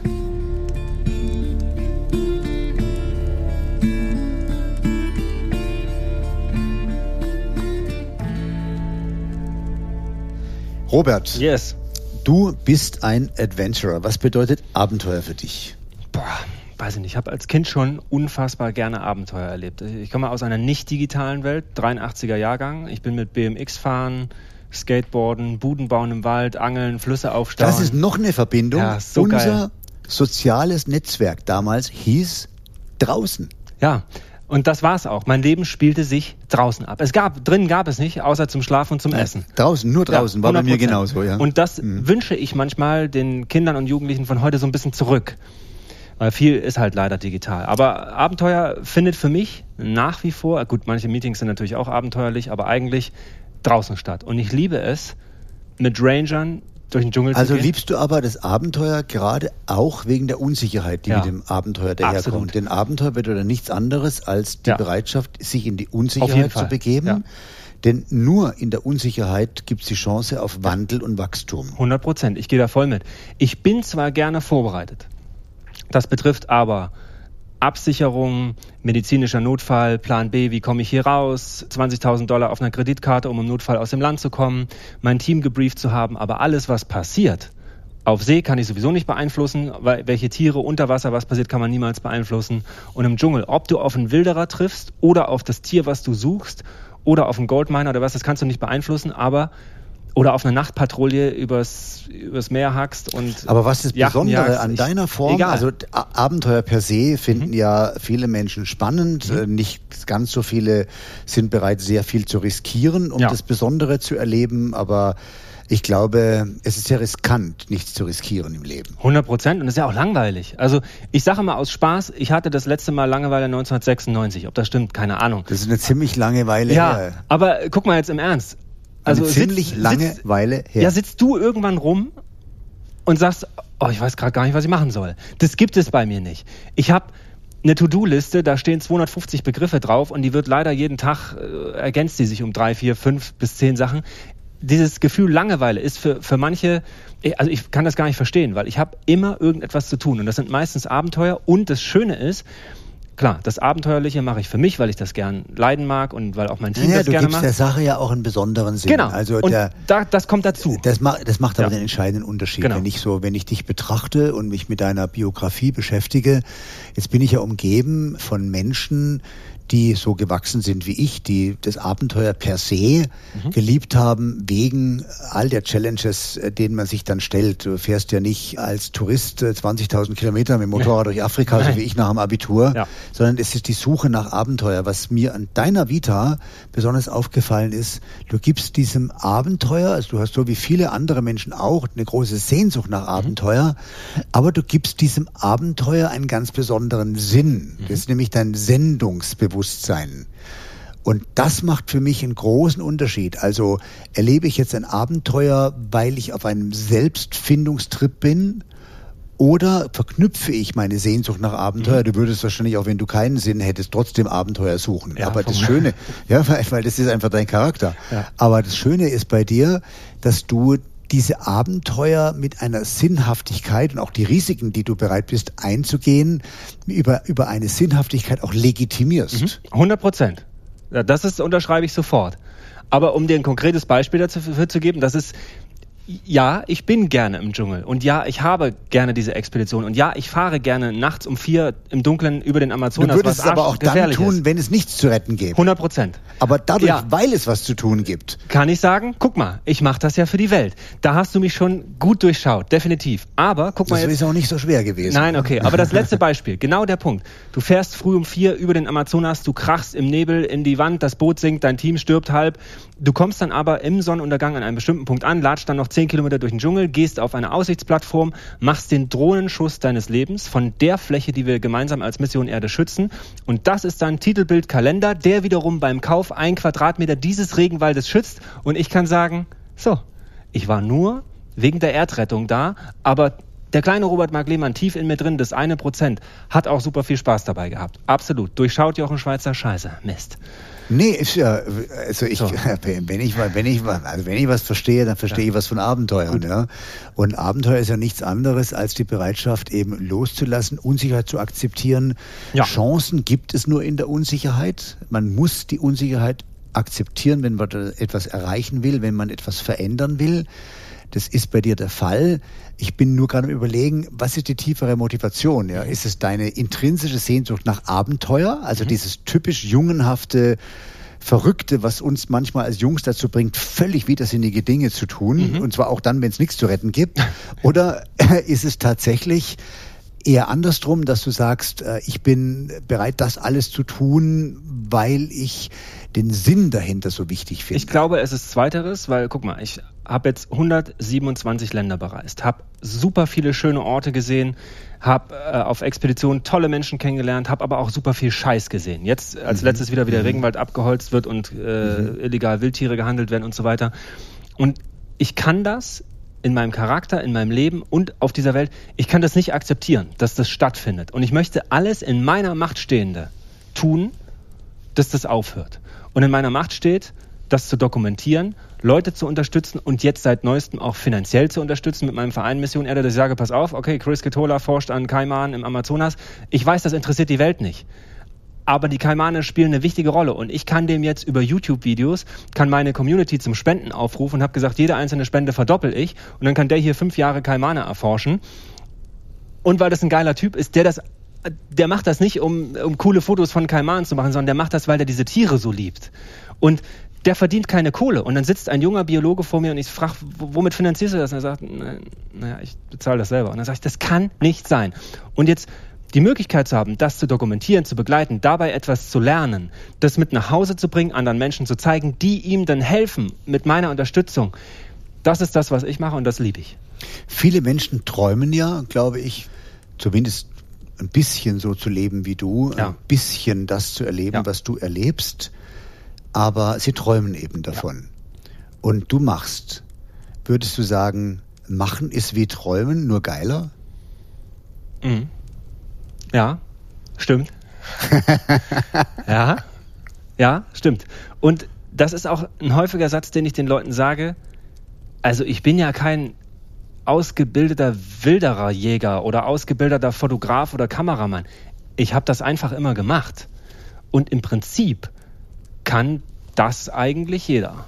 Robert, yes. Du bist ein Adventurer. Was bedeutet Abenteuer für dich? Boah, weiß ich nicht. Ich habe als Kind schon unfassbar gerne Abenteuer erlebt. Ich komme aus einer nicht digitalen Welt, dreiundachtziger Jahrgang. Ich bin mit B M X fahren, Skateboarden, Buden bauen im Wald, Angeln, Flüsse aufstauen. Das ist noch eine Verbindung. Ja, so Unser geil. soziales Netzwerk damals hieß draußen. Ja. Und das war's auch. Mein Leben spielte sich draußen ab. Es gab, drinnen gab es nicht, außer zum Schlafen und zum ja, Essen. Draußen, nur draußen, ja, war bei mir genauso, ja. Und das mhm. wünsche ich manchmal den Kindern und Jugendlichen von heute so ein bisschen zurück. Weil viel ist halt leider digital. Aber Abenteuer findet für mich nach wie vor, gut, manche Meetings sind natürlich auch abenteuerlich, aber eigentlich draußen statt. Und ich liebe es, mit Rangern durch den Dschungel also zu gehen. Also liebst du aber das Abenteuer gerade auch wegen der Unsicherheit, die ja. mit dem Abenteuer daherkommt. Denn Abenteuer bedeutet nichts anderes als die ja. Bereitschaft, sich in die Unsicherheit zu begeben. Ja. Denn nur in der Unsicherheit gibt es die Chance auf Wandel und Wachstum. hundert Prozent, ich gehe da voll mit. Ich bin zwar gerne vorbereitet, das betrifft aber Absicherung, medizinischer Notfall, Plan B, wie komme ich hier raus, zwanzigtausend Dollar auf einer Kreditkarte, um im Notfall aus dem Land zu kommen, mein Team gebrieft zu haben, aber alles, was passiert, auf See kann ich sowieso nicht beeinflussen, weil welche Tiere unter Wasser, was passiert, kann man niemals beeinflussen. Und im Dschungel, ob du auf einen Wilderer triffst oder auf das Tier, was du suchst, oder auf einen Goldminer oder was, das kannst du nicht beeinflussen, aber oder auf eine Nachtpatrouille übers, übers Meer hackst und aber was ist das Besondere jagst, an deiner Form? Egal. Also A- Abenteuer per se finden mhm. ja viele Menschen spannend. Mhm. Nicht ganz so viele sind bereit, sehr viel zu riskieren, um ja. das Besondere zu erleben. Aber ich glaube, es ist sehr riskant, nichts zu riskieren im Leben. hundert Prozent. Und das ist ja auch langweilig. Also ich sage mal aus Spaß, ich hatte das letzte Mal Langeweile neunzehnhundertsechsundneunzig. Ob das stimmt, keine Ahnung. Das ist eine ziemlich lange Weile ja, her. Aber guck mal jetzt im Ernst. Also eine ziemlich sitz, lange sitz, Weile her. Ja, sitzt du irgendwann rum und sagst, oh, ich weiß gerade gar nicht, was ich machen soll. Das gibt es bei mir nicht. Ich habe eine To-Do-Liste, da stehen zweihundertfünfzig Begriffe drauf und die wird leider jeden Tag, äh, ergänzt die sich um drei, vier, fünf bis zehn Sachen. dieses Gefühl Langeweile ist für, für manche, also ich kann das gar nicht verstehen, weil ich habe immer irgendetwas zu tun und das sind meistens Abenteuer und das Schöne ist, klar, das Abenteuerliche mache ich für mich, weil ich das gern leiden mag und weil auch mein Team naja, das gerne macht. Du gibst der Sache ja auch einen besonderen Sinn. Genau, also und der, da, das kommt dazu. Das, ma- das macht aber ja. den entscheidenden Unterschied. Genau. Wenn ich so, wenn ich dich betrachte und mich mit deiner Biografie beschäftige, jetzt bin ich ja umgeben von Menschen, die so gewachsen sind wie ich, die das Abenteuer per se mhm. geliebt haben, wegen all der Challenges, denen man sich dann stellt. Du fährst ja nicht als Tourist zwanzigtausend Kilometer mit dem Motorrad durch Afrika, Nein. so wie ich nach dem Abitur, ja. sondern es ist die Suche nach Abenteuer. Was mir an deiner Vita besonders aufgefallen ist, du gibst diesem Abenteuer, also du hast so wie viele andere Menschen auch eine große Sehnsucht nach Abenteuer, mhm. aber du gibst diesem Abenteuer einen ganz besonderen Sinn. Mhm. Das ist nämlich dein Sendungsbewusstsein. Bewusstsein. Und das macht für mich einen großen Unterschied. Also erlebe ich jetzt ein Abenteuer, weil ich auf einem Selbstfindungstrip bin, oder verknüpfe ich meine Sehnsucht nach Abenteuer? Mhm. Du würdest wahrscheinlich auch, wenn du keinen Sinn hättest, trotzdem Abenteuer suchen. Ja, aber das Schöne, ja, weil, weil das ist einfach dein Charakter. Ja. Aber das Schöne ist bei dir, dass du diese Abenteuer mit einer Sinnhaftigkeit und auch die Risiken, die du bereit bist einzugehen, über, über eine Sinnhaftigkeit auch legitimierst. Mhm. hundert Prozent. Ja, das ist, unterschreibe ich sofort. Aber um dir ein konkretes Beispiel dafür zu geben, das ist, ja, ich bin gerne im Dschungel und ja, ich habe gerne diese Expedition und ja, ich fahre gerne nachts um vier im Dunkeln über den Amazonas. Du würdest es aber auch dann tun, ist. wenn es nichts zu retten gibt. hundert Prozent. Aber dadurch, ja. weil es was zu tun gibt. Kann ich sagen, guck mal, ich mache das ja für die Welt. Da hast du mich schon gut durchschaut, definitiv. Aber guck mal jetzt. Das ist auch nicht so schwer gewesen. Nein, okay, aber das letzte Beispiel, genau der Punkt. Du fährst früh um vier über den Amazonas, du krachst im Nebel in die Wand, das Boot sinkt, dein Team stirbt halb. Du kommst dann aber im Sonnenuntergang an einem bestimmten Punkt an, latscht dann noch zehn Kilometer durch den Dschungel, gehst auf eine Aussichtsplattform, machst den Drohnenschuss deines Lebens von der Fläche, die wir gemeinsam als Mission Erde schützen. Und das ist dann Titelbild Kalender, der wiederum beim Kauf ein Quadratmeter dieses Regenwaldes schützt. Und ich kann sagen, so, ich war nur wegen der Erdrettung da, aber der kleine Robert Mark Lehmann, tief in mir drin, das eine Prozent, hat auch super viel Spaß dabei gehabt. Absolut. Durchschaut Jochen Schweizer, scheiße, Mist. Nee, ist ja, also ich, so. wenn ich, wenn ich, also wenn ich was verstehe, dann verstehe ja. ich was von Abenteuern, ja. Und Abenteuer ist ja nichts anderes als die Bereitschaft, eben loszulassen, Unsicherheit zu akzeptieren. Ja. Chancen gibt es nur in der Unsicherheit. Man muss die Unsicherheit akzeptieren, wenn man etwas erreichen will, wenn man etwas verändern will. Das ist bei dir der Fall. Ich bin nur gerade am Überlegen, was ist die tiefere Motivation? Ja? Ist es deine intrinsische Sehnsucht nach Abenteuer? Also mhm. dieses typisch jungenhafte, Verrückte, was uns manchmal als Jungs dazu bringt, völlig widersinnige Dinge zu tun. Mhm. Und zwar auch dann, wenn es nichts zu retten gibt. Oder ist es tatsächlich eher andersrum, dass du sagst, ich bin bereit, das alles zu tun, weil ich den Sinn dahinter so wichtig finde? Ich glaube, es ist Zweiteres, weil, guck mal, ich habe jetzt hundertsiebenundzwanzig Länder bereist, habe super viele schöne Orte gesehen, habe äh, auf Expeditionen tolle Menschen kennengelernt, habe aber auch super viel Scheiß gesehen. Jetzt als mhm. letztes wieder, wie der mhm. Regenwald abgeholzt wird und äh, mhm. illegal Wildtiere gehandelt werden und so weiter. Und ich kann das in meinem Charakter, in meinem Leben und auf dieser Welt, ich kann das nicht akzeptieren, dass das stattfindet. Und ich möchte alles in meiner Macht Stehende tun, dass das aufhört. Und in meiner Macht steht, das zu dokumentieren, Leute zu unterstützen und jetzt seit Neuestem auch finanziell zu unterstützen mit meinem Verein Mission Erde, dass ich sage, pass auf, okay, Chris Ketola forscht an Kaimanen im Amazonas. Ich weiß, das interessiert die Welt nicht. Aber die Kaimane spielen eine wichtige Rolle und ich kann dem jetzt über YouTube-Videos, kann meine Community zum Spenden aufrufen und habe gesagt, jede einzelne Spende verdoppel ich und dann kann der hier fünf Jahre Kaimane erforschen. Und weil das ein geiler Typ ist, der das, der macht das nicht, um, um coole Fotos von Kaimanen zu machen, sondern der macht das, weil der diese Tiere so liebt. Und der verdient keine Kohle. Und dann sitzt ein junger Biologe vor mir und ich frage, womit finanzierst du das? Und er sagt, naja, ich bezahle das selber. Und dann sage ich, das kann nicht sein. Und jetzt die Möglichkeit zu haben, das zu dokumentieren, zu begleiten, dabei etwas zu lernen, das mit nach Hause zu bringen, anderen Menschen zu zeigen, die ihm dann helfen mit meiner Unterstützung, das ist das, was ich mache und das liebe ich. Viele Menschen träumen ja, glaube ich, zumindest ein bisschen so zu leben wie du, ja. ein bisschen das zu erleben, ja. was du erlebst, aber sie träumen eben davon. Ja. Und du machst. Würdest du sagen, machen ist wie träumen, nur geiler? Mhm. Ja, stimmt. ja, ja, stimmt. Und das ist auch ein häufiger Satz, den ich den Leuten sage, Also ich bin ja kein ausgebildeter Wildererjäger oder ausgebildeter Fotograf oder Kameramann. Ich habe das einfach immer gemacht. Und im Prinzip kann das eigentlich jeder.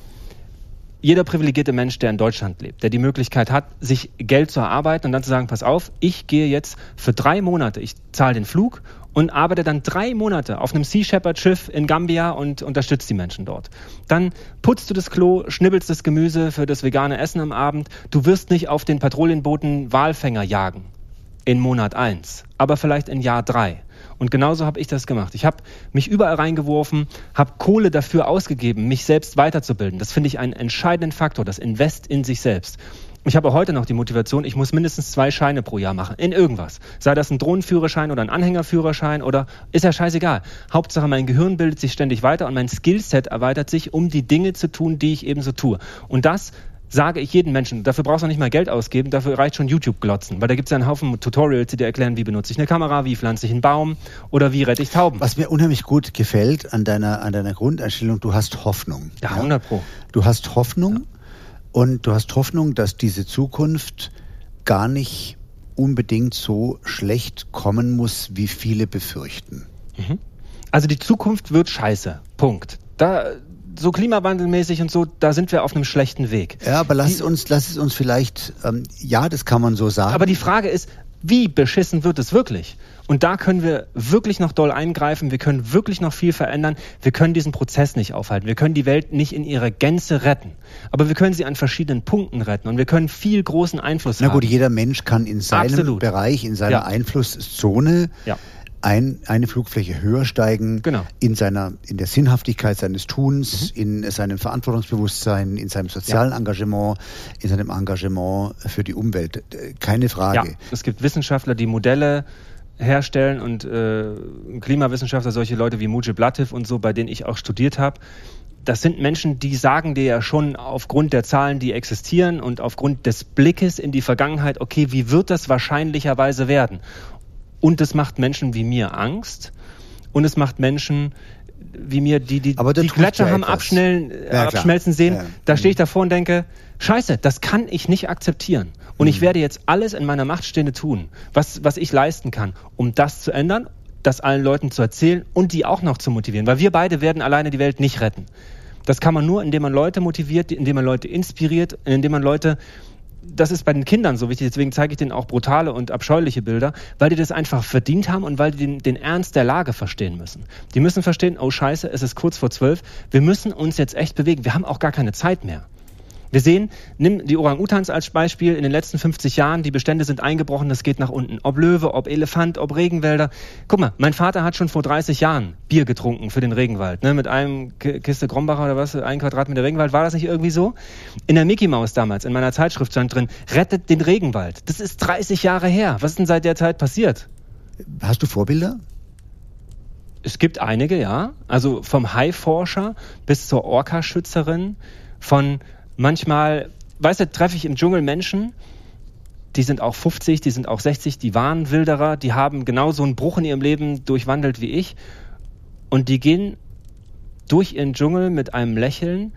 Jeder privilegierte Mensch, der in Deutschland lebt, der die Möglichkeit hat, sich Geld zu erarbeiten und dann zu sagen, pass auf, ich gehe jetzt für drei Monate, ich zahle den Flug und arbeite dann drei Monate auf einem Sea Shepherd Schiff in Gambia und unterstütze die Menschen dort. Dann putzt du das Klo, schnibbelst das Gemüse für das vegane Essen am Abend. Du wirst nicht auf den Patrouillenbooten Walfänger jagen in Monat eins, aber vielleicht in Jahr drei. Und genauso habe ich das gemacht. Ich habe mich überall reingeworfen, habe Kohle dafür ausgegeben, mich selbst weiterzubilden. Das finde ich einen entscheidenden Faktor, das Invest in sich selbst. Ich habe auch heute noch die Motivation, ich muss mindestens zwei Scheine pro Jahr machen, in irgendwas. Sei das ein Drohnenführerschein oder ein Anhängerführerschein oder ist ja scheißegal. Hauptsache mein Gehirn bildet sich ständig weiter und mein Skillset erweitert sich, um die Dinge zu tun, die ich eben so tue. Und das sage ich jedem Menschen. Dafür brauchst du nicht mal Geld ausgeben, dafür reicht schon YouTube glotzen. Weil da gibt es ja einen Haufen Tutorials, die dir erklären, wie benutze ich eine Kamera, wie pflanze ich einen Baum oder wie rette ich Tauben. Was mir unheimlich gut gefällt an deiner, an deiner Grundeinstellung, du hast Hoffnung. Ja, hundert Pro. Du hast Hoffnung ja. und du hast Hoffnung, dass diese Zukunft gar nicht unbedingt so schlecht kommen muss, wie viele befürchten. Mhm. Also die Zukunft wird scheiße. Punkt. Da... So klimawandelmäßig und so, da sind wir auf einem schlechten Weg. Ja, aber lass es uns, lass es uns vielleicht, ähm, ja, das kann man so sagen. Aber die Frage ist, wie beschissen wird es wirklich? Und da können wir wirklich noch doll eingreifen, wir können wirklich noch viel verändern, wir können diesen Prozess nicht aufhalten, wir können die Welt nicht in ihrer Gänze retten, aber wir können sie an verschiedenen Punkten retten und wir können viel großen Einfluss haben. Na gut, haben. jeder Mensch kann in seinem Absolut. Bereich, in seiner ja. Einflusszone ja. Ein, eine Flugfläche höher steigen, genau. in seiner, in der Sinnhaftigkeit seines Tuns, mhm. in seinem Verantwortungsbewusstsein, in seinem sozialen ja. Engagement, in seinem Engagement für die Umwelt. Keine Frage. Ja. Es gibt Wissenschaftler, die Modelle herstellen und äh, Klimawissenschaftler, solche Leute wie Mujib Latif und so, bei denen ich auch studiert habe. Das sind Menschen, die sagen dir ja schon aufgrund der Zahlen, die existieren und aufgrund des Blickes in die Vergangenheit, okay, wie wird das wahrscheinlicherweise werden? Und es macht Menschen wie mir Angst und es macht Menschen wie mir, die die, die Gletscher haben abschnellen, ja, abschmelzen sehen. Ja. Da stehe ich davor und denke, scheiße, das kann ich nicht akzeptieren. Und mhm. ich werde jetzt alles in meiner Macht Stehende tun, was, was ich leisten kann, um das zu ändern, das allen Leuten zu erzählen und die auch noch zu motivieren. Weil wir beide werden alleine die Welt nicht retten. Das kann man nur, indem man Leute motiviert, indem man Leute inspiriert, indem man Leute... Das ist bei den Kindern so wichtig, deswegen zeige ich denen auch brutale und abscheuliche Bilder, weil die das einfach verdient haben und weil die den, den Ernst der Lage verstehen müssen. Die müssen verstehen, oh scheiße, es ist kurz vor zwölf, wir müssen uns jetzt echt bewegen, wir haben auch gar keine Zeit mehr. Wir sehen, nimm die Orang-Utans als Beispiel, in den letzten fünfzig Jahren, die Bestände sind eingebrochen, das geht nach unten. Ob Löwe, ob Elefant, ob Regenwälder. Guck mal, mein Vater hat schon vor dreißig Jahren Bier getrunken für den Regenwald. Ne? Mit einem K- Kiste Krombacher oder was, ein Quadratmeter Regenwald, war das nicht irgendwie so? In der Mickey Maus damals, in meiner Zeitschrift stand drin, rettet den Regenwald. Das ist dreißig Jahre her. Was ist denn seit der Zeit passiert? Hast du Vorbilder? Es gibt einige, ja. Also vom Haiforscher bis zur Orca-Schützerin, von manchmal, weißt du, treffe ich im Dschungel Menschen, die sind auch fünfzig, die sind auch sechzig, die waren Wilderer, die haben genau so einen Bruch in ihrem Leben durchwandelt wie ich und die gehen durch ihren Dschungel mit einem Lächeln,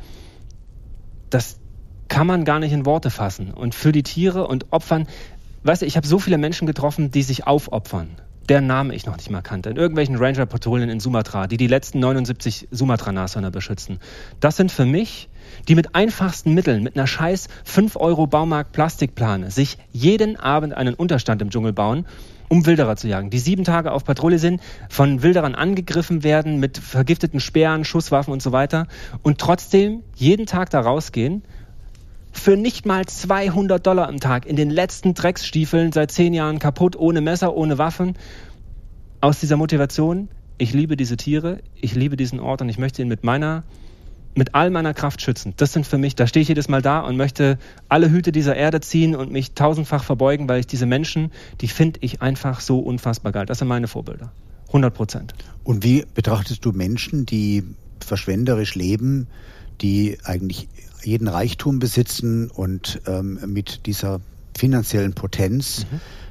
das kann man gar nicht in Worte fassen. Und für die Tiere und Opfern, weißt du, ich habe so viele Menschen getroffen, die sich aufopfern, deren Namen ich noch nicht mal kannte, in irgendwelchen Ranger-Patrouillen in Sumatra, die die letzten neunundsiebzig Sumatra-Nashörner beschützen. Das sind für mich, die mit einfachsten Mitteln, mit einer scheiß fünf Euro Baumarkt Plastikplane, sich jeden Abend einen Unterstand im Dschungel bauen, um Wilderer zu jagen, die sieben Tage auf Patrouille sind, von Wilderern angegriffen werden, mit vergifteten Speeren, Schusswaffen und so weiter und trotzdem jeden Tag da rausgehen, für nicht mal zweihundert Dollar am Tag in den letzten Drecksstiefeln, seit zehn Jahren kaputt, ohne Messer, ohne Waffen. Aus dieser Motivation, ich liebe diese Tiere, ich liebe diesen Ort und ich möchte ihn mit meiner, mit all meiner Kraft schützen. Das sind für mich, da stehe ich jedes Mal da und möchte alle Hüte dieser Erde ziehen und mich tausendfach verbeugen, weil ich diese Menschen, die finde ich einfach so unfassbar geil. Das sind meine Vorbilder. hundert Prozent. Und wie betrachtest du Menschen, die verschwenderisch leben, die eigentlich jeden Reichtum besitzen und ähm, mit dieser finanziellen Potenz mhm.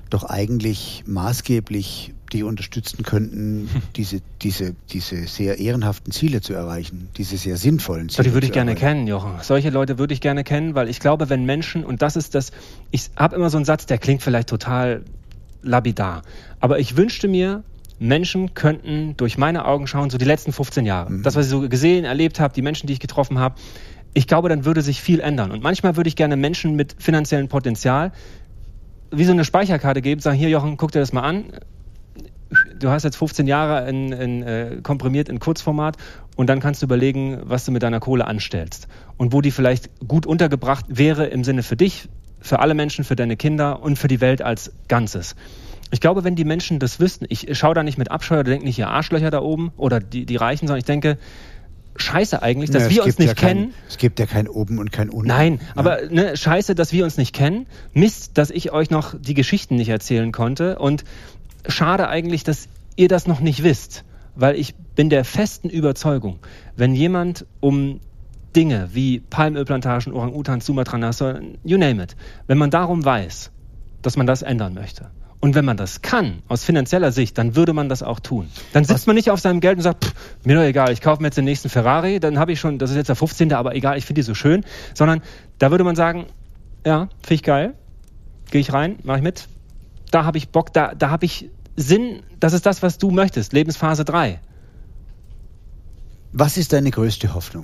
doch eigentlich maßgeblich die unterstützen könnten, diese, diese, diese sehr ehrenhaften Ziele zu erreichen, diese sehr sinnvollen Ziele. Die würde ich zu gerne erreichen. kennen, Jochen. Solche Leute würde ich gerne kennen, weil ich glaube, wenn Menschen, und das ist das, ich habe immer so einen Satz, der klingt vielleicht total lapidar, aber ich wünschte mir, Menschen könnten durch meine Augen schauen, so die letzten fünfzehn Jahre. Mhm. Das, was ich so gesehen, erlebt habe, die Menschen, die ich getroffen habe, ich glaube, dann würde sich viel ändern. Und manchmal würde ich gerne Menschen mit finanziellem Potenzial wie so eine Speicherkarte geben, sagen, hier Jochen, guck dir das mal an. Du hast jetzt fünfzehn Jahre in, in, äh, komprimiert in Kurzformat und dann kannst du überlegen, was du mit deiner Kohle anstellst. Und wo die vielleicht gut untergebracht wäre im Sinne für dich, für alle Menschen, für deine Kinder und für die Welt als Ganzes. Ich glaube, wenn die Menschen das wüssten, ich schaue da nicht mit Abscheu oder denke nicht, ihr Arschlöcher da oben oder die, die Reichen, sondern ich denke, scheiße eigentlich, dass ja, wir uns nicht ja kein, kennen. Es gibt ja kein Oben und kein Unten. Nein, ja. aber ne, scheiße, dass wir uns nicht kennen. Mist, dass ich euch noch die Geschichten nicht erzählen konnte. Und schade eigentlich, dass ihr das noch nicht wisst. Weil ich bin der festen Überzeugung, wenn jemand um Dinge wie Palmölplantagen, Orang-Utans, Sumatra-Nassau, you name it, wenn man darum weiß, dass man das ändern möchte. Und wenn man das kann, aus finanzieller Sicht, dann würde man das auch tun. Dann sitzt Was? man nicht auf seinem Geld und sagt, pff, mir doch egal, ich kaufe mir jetzt den nächsten Ferrari, dann habe ich schon, das ist jetzt der fünfzehnte, aber egal, ich finde die so schön. Sondern da würde man sagen, ja, finde ich geil, gehe ich rein, mache ich mit, da habe ich Bock, da, da habe ich Sinn, das ist das, was du möchtest, Lebensphase drei. Was ist deine größte Hoffnung?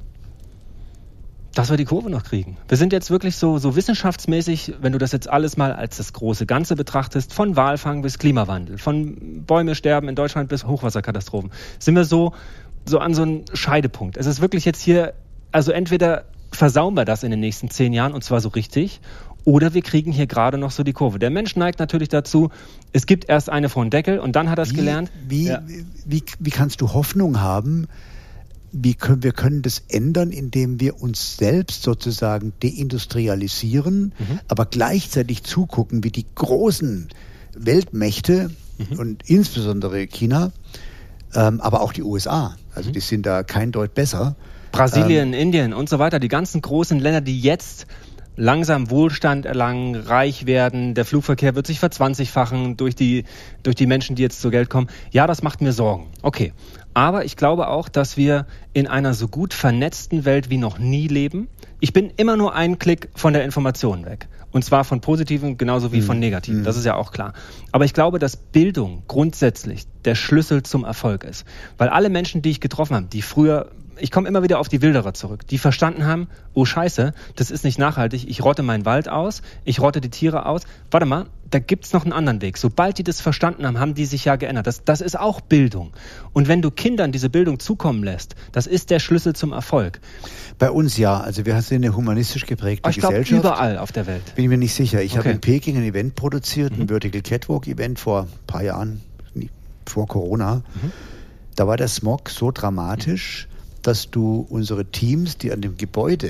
Dass wir die Kurve noch kriegen. Wir sind jetzt wirklich so, so wissenschaftsmäßig, wenn du das jetzt alles mal als das große Ganze betrachtest, von Walfang bis Klimawandel, von Bäume sterben in Deutschland bis Hochwasserkatastrophen, sind wir so, so an so einem Scheidepunkt. Es ist wirklich jetzt hier, also entweder versauen wir das in den nächsten zehn Jahren und zwar so richtig, oder wir kriegen hier gerade noch so die Kurve. Der Mensch neigt natürlich dazu, es gibt erst eine vor den Deckel und dann hat er es gelernt. Wie, ja. wie, wie, wie kannst du Hoffnung haben? Wie können, wir können das ändern, indem wir uns selbst sozusagen deindustrialisieren, mhm. aber gleichzeitig zugucken, wie die großen Weltmächte mhm. und insbesondere China, ähm, aber auch die U S A, also mhm. die sind da kein Deut besser. Brasilien, ähm, Indien und so weiter, die ganzen großen Länder, die jetzt langsam Wohlstand erlangen, reich werden, der Flugverkehr wird sich verzwanzigfachen durch die, durch die Menschen, die jetzt zu Geld kommen. Ja, das macht mir Sorgen. Okay. Aber ich glaube auch, dass wir in einer so gut vernetzten Welt wie noch nie leben. Ich bin immer nur einen Klick von der Information weg. Und zwar von positiven genauso wie mhm. von negativen. Das ist ja auch klar. Aber ich glaube, dass Bildung grundsätzlich der Schlüssel zum Erfolg ist. Weil alle Menschen, die ich getroffen habe, die früher, ich komme immer wieder auf die Wilderer zurück, die verstanden haben, oh Scheiße, das ist nicht nachhaltig, ich rotte meinen Wald aus, ich rotte die Tiere aus. Warte mal, da gibt's noch einen anderen Weg. Sobald die das verstanden haben, haben die sich ja geändert. Das, das ist auch Bildung. Und wenn du Kindern diese Bildung zukommen lässt, das ist der Schlüssel zum Erfolg. Bei uns ja. Also wir sind eine humanistisch geprägte ich glaub, Gesellschaft. Überall auf der Welt. Bin ich mir nicht sicher. Ich okay. habe in Peking ein Event produziert, mhm. ein Vertical Catwalk Event vor ein paar Jahren, vor Corona. Mhm. Da war der Smog so dramatisch, mhm. dass du unsere Teams, die an dem Gebäude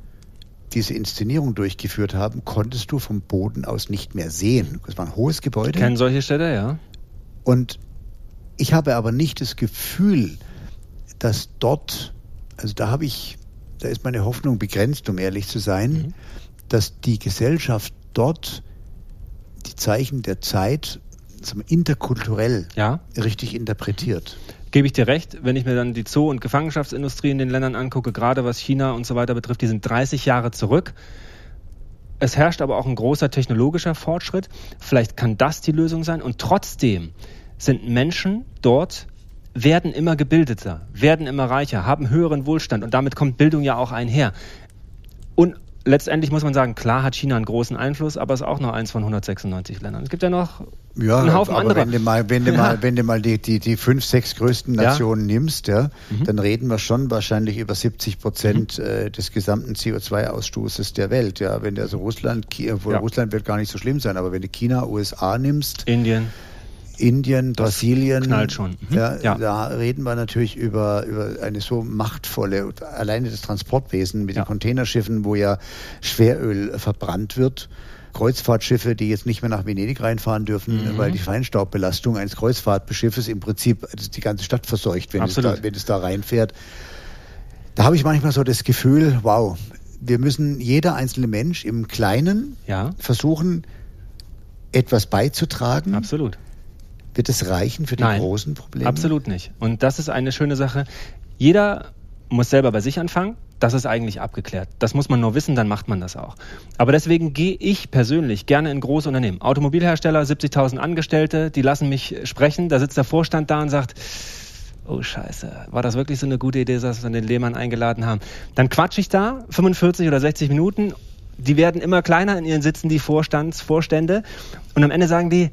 diese Inszenierung durchgeführt haben, konntest du vom Boden aus nicht mehr sehen. Das war ein hohes Gebäude. Kennen solche Städte, ja. Und ich habe aber nicht das Gefühl, dass dort, also da habe ich, da ist meine Hoffnung begrenzt, um ehrlich zu sein, mhm. dass die Gesellschaft dort die Zeichen der Zeit interkulturell ja. richtig interpretiert. Gebe ich dir recht, wenn ich mir dann die Zoo- und Gefangenschaftsindustrie in den Ländern angucke, gerade was China und so weiter betrifft, die sind dreißig Jahre zurück. Es herrscht aber auch ein großer technologischer Fortschritt. Vielleicht kann das die Lösung sein. Und trotzdem sind Menschen dort, werden immer gebildeter, werden immer reicher, haben höheren Wohlstand. Und damit kommt Bildung ja auch einher. Und letztendlich muss man sagen, klar hat China einen großen Einfluss, aber es ist auch noch eins von hundertsechsundneunzig Ländern. Es gibt ja noch ja, einen Haufen aber anderer. Wenn du mal, wenn du ja. mal, wenn du mal die, die, die fünf, sechs größten Nationen ja. nimmst, ja, mhm. dann reden wir schon wahrscheinlich über siebzig Prozent mhm. äh, des gesamten C O zwei Ausstoßes der Welt. Ja, wenn du also Russland, ja. Russland wird gar nicht so schlimm sein, aber wenn du China, U S A nimmst, Indien, Indien, das Brasilien, knallt schon. Mhm. Ja, ja. Da reden wir natürlich über, über eine so machtvolle, alleine das Transportwesen mit ja. den Containerschiffen, wo ja Schweröl verbrannt wird. Kreuzfahrtschiffe, die jetzt nicht mehr nach Venedig reinfahren dürfen, mhm. weil die Feinstaubbelastung eines Kreuzfahrtschiffes im Prinzip die ganze Stadt verseucht, wenn es, da, wenn es da reinfährt. Da habe ich manchmal so das Gefühl, wow, wir müssen jeder einzelne Mensch im Kleinen ja. versuchen, etwas beizutragen? Absolut. Wird es reichen für die Nein, großen Probleme? Absolut nicht. Und das ist eine schöne Sache. Jeder muss selber bei sich anfangen. Das ist eigentlich abgeklärt. Das muss man nur wissen, dann macht man das auch. Aber deswegen gehe ich persönlich gerne in große Unternehmen. Automobilhersteller, siebzigtausend Angestellte, die lassen mich sprechen. Da sitzt der Vorstand da und sagt, oh Scheiße, war das wirklich so eine gute Idee, dass wir den Lehmann eingeladen haben? Dann quatsche ich da fünfundvierzig oder sechzig Minuten. Die werden immer kleiner in ihren Sitzen, die Vorstandsvorstände. Und am Ende sagen die,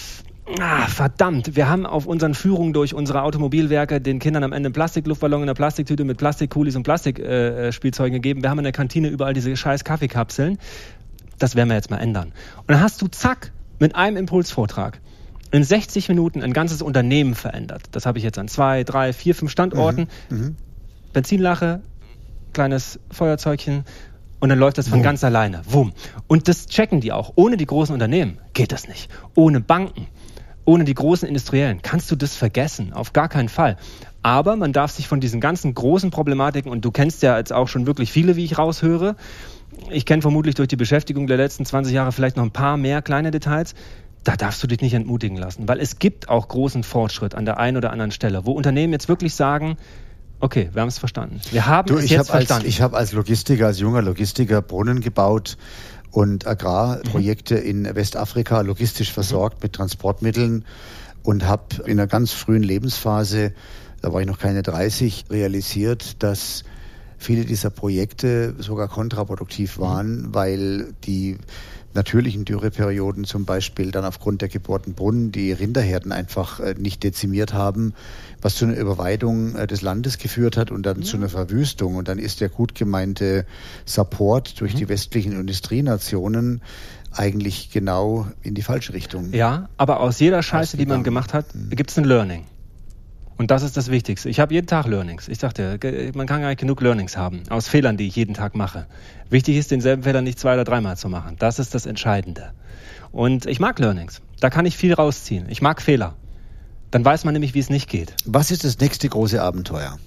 ah, verdammt, wir haben auf unseren Führungen durch unsere Automobilwerke den Kindern am Ende einen Plastikluftballon in einer Plastiktüte mit Plastikkulis und Plastikspielzeugen äh, gegeben. Wir haben in der Kantine überall diese scheiß Kaffeekapseln. Das werden wir jetzt mal ändern. Und dann hast du zack, mit einem Impulsvortrag in sechzig Minuten ein ganzes Unternehmen verändert. Das habe ich jetzt an zwei, drei, vier, fünf Standorten. Mhm. Mhm. Benzinlache, kleines Feuerzeugchen und dann läuft das von Wumm. ganz alleine. Wumm. Und das checken die auch. Ohne die großen Unternehmen geht das nicht. Ohne Banken, ohne die großen Industriellen kannst du das vergessen. Auf gar keinen Fall. Aber man darf sich von diesen ganzen großen Problematiken, und du kennst ja jetzt auch schon wirklich viele, wie ich raushöre, ich kenne vermutlich durch die Beschäftigung der letzten zwanzig Jahre vielleicht noch ein paar mehr kleine Details, da darfst du dich nicht entmutigen lassen, weil es gibt auch großen Fortschritt an der einen oder anderen Stelle, wo Unternehmen jetzt wirklich sagen, okay, wir haben es verstanden. Wir haben du, es ich jetzt hab verstanden. Als, ich habe als Logistiker, als junger Logistiker Brunnen gebaut und Agrarprojekte mhm. in Westafrika logistisch versorgt mhm. mit Transportmitteln und habe in einer ganz frühen Lebensphase, da war ich noch keine dreißig, realisiert, dass viele dieser Projekte sogar kontraproduktiv waren, mhm. weil die natürlichen Dürreperioden zum Beispiel dann aufgrund der gebohrten Brunnen die Rinderherden einfach äh, nicht dezimiert haben, was zu einer Überweidung äh, des Landes geführt hat und dann ja. zu einer Verwüstung. Und dann ist der gut gemeinte Support durch mhm. die westlichen Industrienationen eigentlich genau in die falsche Richtung. Ja, aber aus jeder Scheiße, die man gemacht hat, mhm. gibt es ein Learning. Und das ist das Wichtigste. Ich habe jeden Tag Learnings. Ich sagte, man kann gar nicht genug Learnings haben aus Fehlern, die ich jeden Tag mache. Wichtig ist, denselben Fehler nicht zwei- oder dreimal zu machen. Das ist das Entscheidende. Und ich mag Learnings. Da kann ich viel rausziehen. Ich mag Fehler. Dann weiß man nämlich, wie es nicht geht. Was ist das nächste große Abenteuer?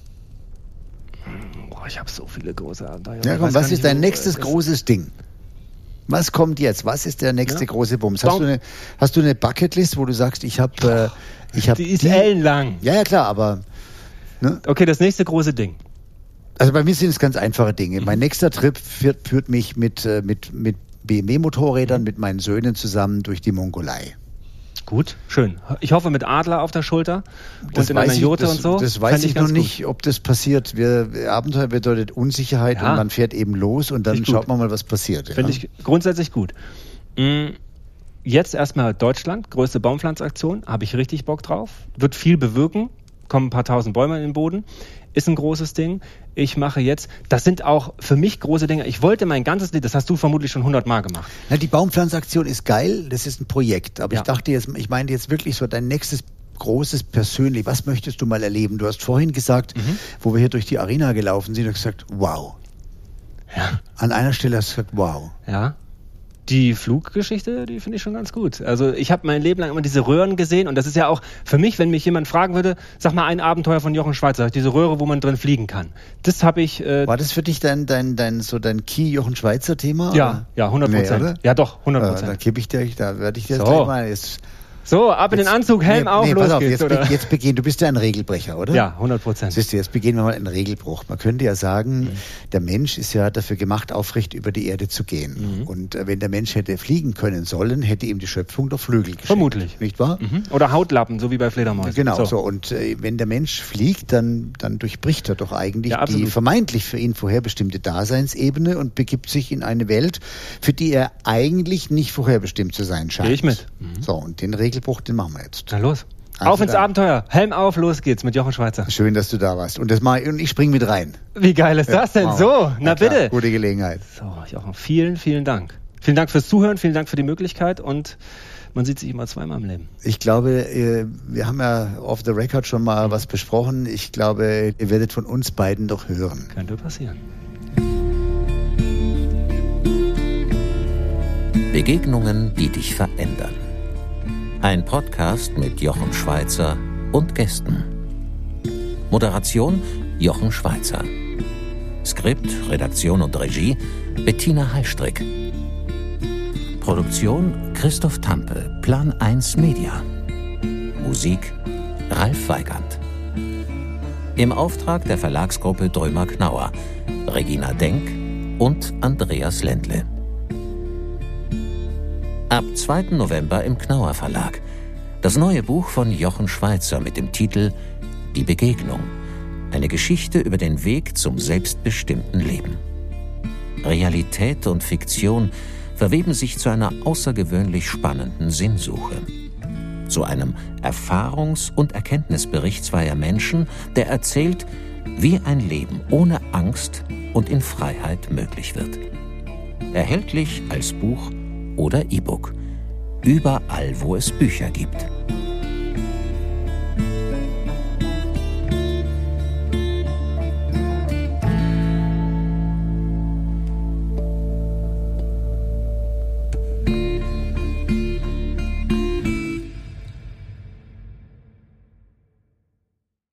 Boah, ich habe so viele große Abenteuer. Ja, komm, was ist dein nächstes großes Ding? Was kommt jetzt? Was ist der nächste ja? große Bums? Hast du, eine, hast du eine Bucketlist, wo du sagst, ich habe... Äh, Ich hab die ist die, ellenlang. Ja, ja, klar, aber... Ne? Okay, das nächste große Ding. Also bei mir sind es ganz einfache Dinge. Mhm. Mein nächster Trip führt, führt mich mit, mit, mit B M W-Motorrädern, mit meinen Söhnen zusammen durch die Mongolei. Gut, schön. Ich hoffe mit Adler auf der Schulter das und in einer Jote das, und so. Das weiß ich, ich noch gut. nicht, ob das passiert. Wir, Abenteuer bedeutet Unsicherheit ja. und man fährt eben los und dann schaut man mal, was passiert. Ja. Finde ich grundsätzlich gut. Mhm. Jetzt erstmal Deutschland, größte Baumpflanzaktion, habe ich richtig Bock drauf. Wird viel bewirken, kommen ein paar tausend Bäume in den Boden, ist ein großes Ding. Ich mache jetzt, das sind auch für mich große Dinge. Ich wollte mein ganzes Leben, das hast du vermutlich schon hundertmal gemacht. Na, die Baumpflanzaktion ist geil, das ist ein Projekt. Aber ja. ich dachte jetzt, ich meine jetzt wirklich so dein nächstes großes persönlich, was möchtest du mal erleben? Du hast vorhin gesagt, mhm. wo wir hier durch die Arena gelaufen sind, du hast gesagt, wow. Ja. An einer Stelle hast du gesagt, wow. Ja. Die Fluggeschichte, die finde ich schon ganz gut. Also ich habe mein Leben lang immer diese Röhren gesehen und das ist ja auch für mich, wenn mich jemand fragen würde, sag mal ein Abenteuer von Jochen Schweizer, diese Röhre, wo man drin fliegen kann. Das habe ich... Äh, War das für dich dein, dein, dein, so dein Key-Jochen Schweizer-Thema? Ja, oder? ja, hundert Prozent. Nee, ja doch, hundert Prozent. Äh, da kippe ich dir, da werde ich dir so. gleich mal... Jetzt So, ab in den Anzug, Helm nee, auf, nee, los pass auf, geht's, jetzt, oder? Be- jetzt beginnen, du bist ja ein Regelbrecher, oder? Ja, hundert Prozent. Siehst du, jetzt beginnen wir mal einen Regelbruch. Man könnte ja sagen, mhm. der Mensch ist ja dafür gemacht, aufrecht über die Erde zu gehen. Mhm. Und äh, wenn der Mensch hätte fliegen können sollen, hätte ihm die Schöpfung doch Flügel geschenkt. Vermutlich. Nicht wahr? Mhm. Oder Hautlappen, so wie bei Fledermäusen. Genau, so. so. Und äh, wenn der Mensch fliegt, dann, dann durchbricht er doch eigentlich ja, die vermeintlich für ihn vorherbestimmte Daseinsebene und begibt sich in eine Welt, für die er eigentlich nicht vorherbestimmt zu sein scheint. Gehe ich mit. Mhm. So, und den Regelbruch, den machen wir jetzt. Na los. Also auf ins dann. Abenteuer. Helm auf, los geht's mit Jochen Schweizer. Schön, dass du da warst. Und, das mal, und ich spring mit rein. Wie geil ist ja, das denn? Wow. So, na, na klar, bitte. Gute Gelegenheit. So, Jochen, vielen, vielen Dank. Vielen Dank fürs Zuhören, vielen Dank für die Möglichkeit und man sieht sich immer zweimal im Leben. Ich glaube, wir haben ja off the record schon mal mhm. was besprochen. Ich glaube, ihr werdet von uns beiden doch hören. Könnte passieren. Begegnungen, die dich verändern. Ein Podcast mit Jochen Schweizer und Gästen. Moderation Jochen Schweizer. Skript, Redaktion und Regie Bettina Heistrick. Produktion Christoph Tampe, Plan eins Media. Musik Ralf Weigand. Im Auftrag der Verlagsgruppe Drömer-Knauer, Regina Denk und Andreas Ländle. Ab zweiten November im Knauer Verlag. Das neue Buch von Jochen Schweizer mit dem Titel Die Begegnung. Eine Geschichte über den Weg zum selbstbestimmten Leben. Realität und Fiktion verweben sich zu einer außergewöhnlich spannenden Sinnsuche. Zu einem Erfahrungs- und Erkenntnisbericht zweier Menschen, der erzählt, wie ein Leben ohne Angst und in Freiheit möglich wird. Erhältlich als Buch oder E-Book. Überall, wo es Bücher gibt.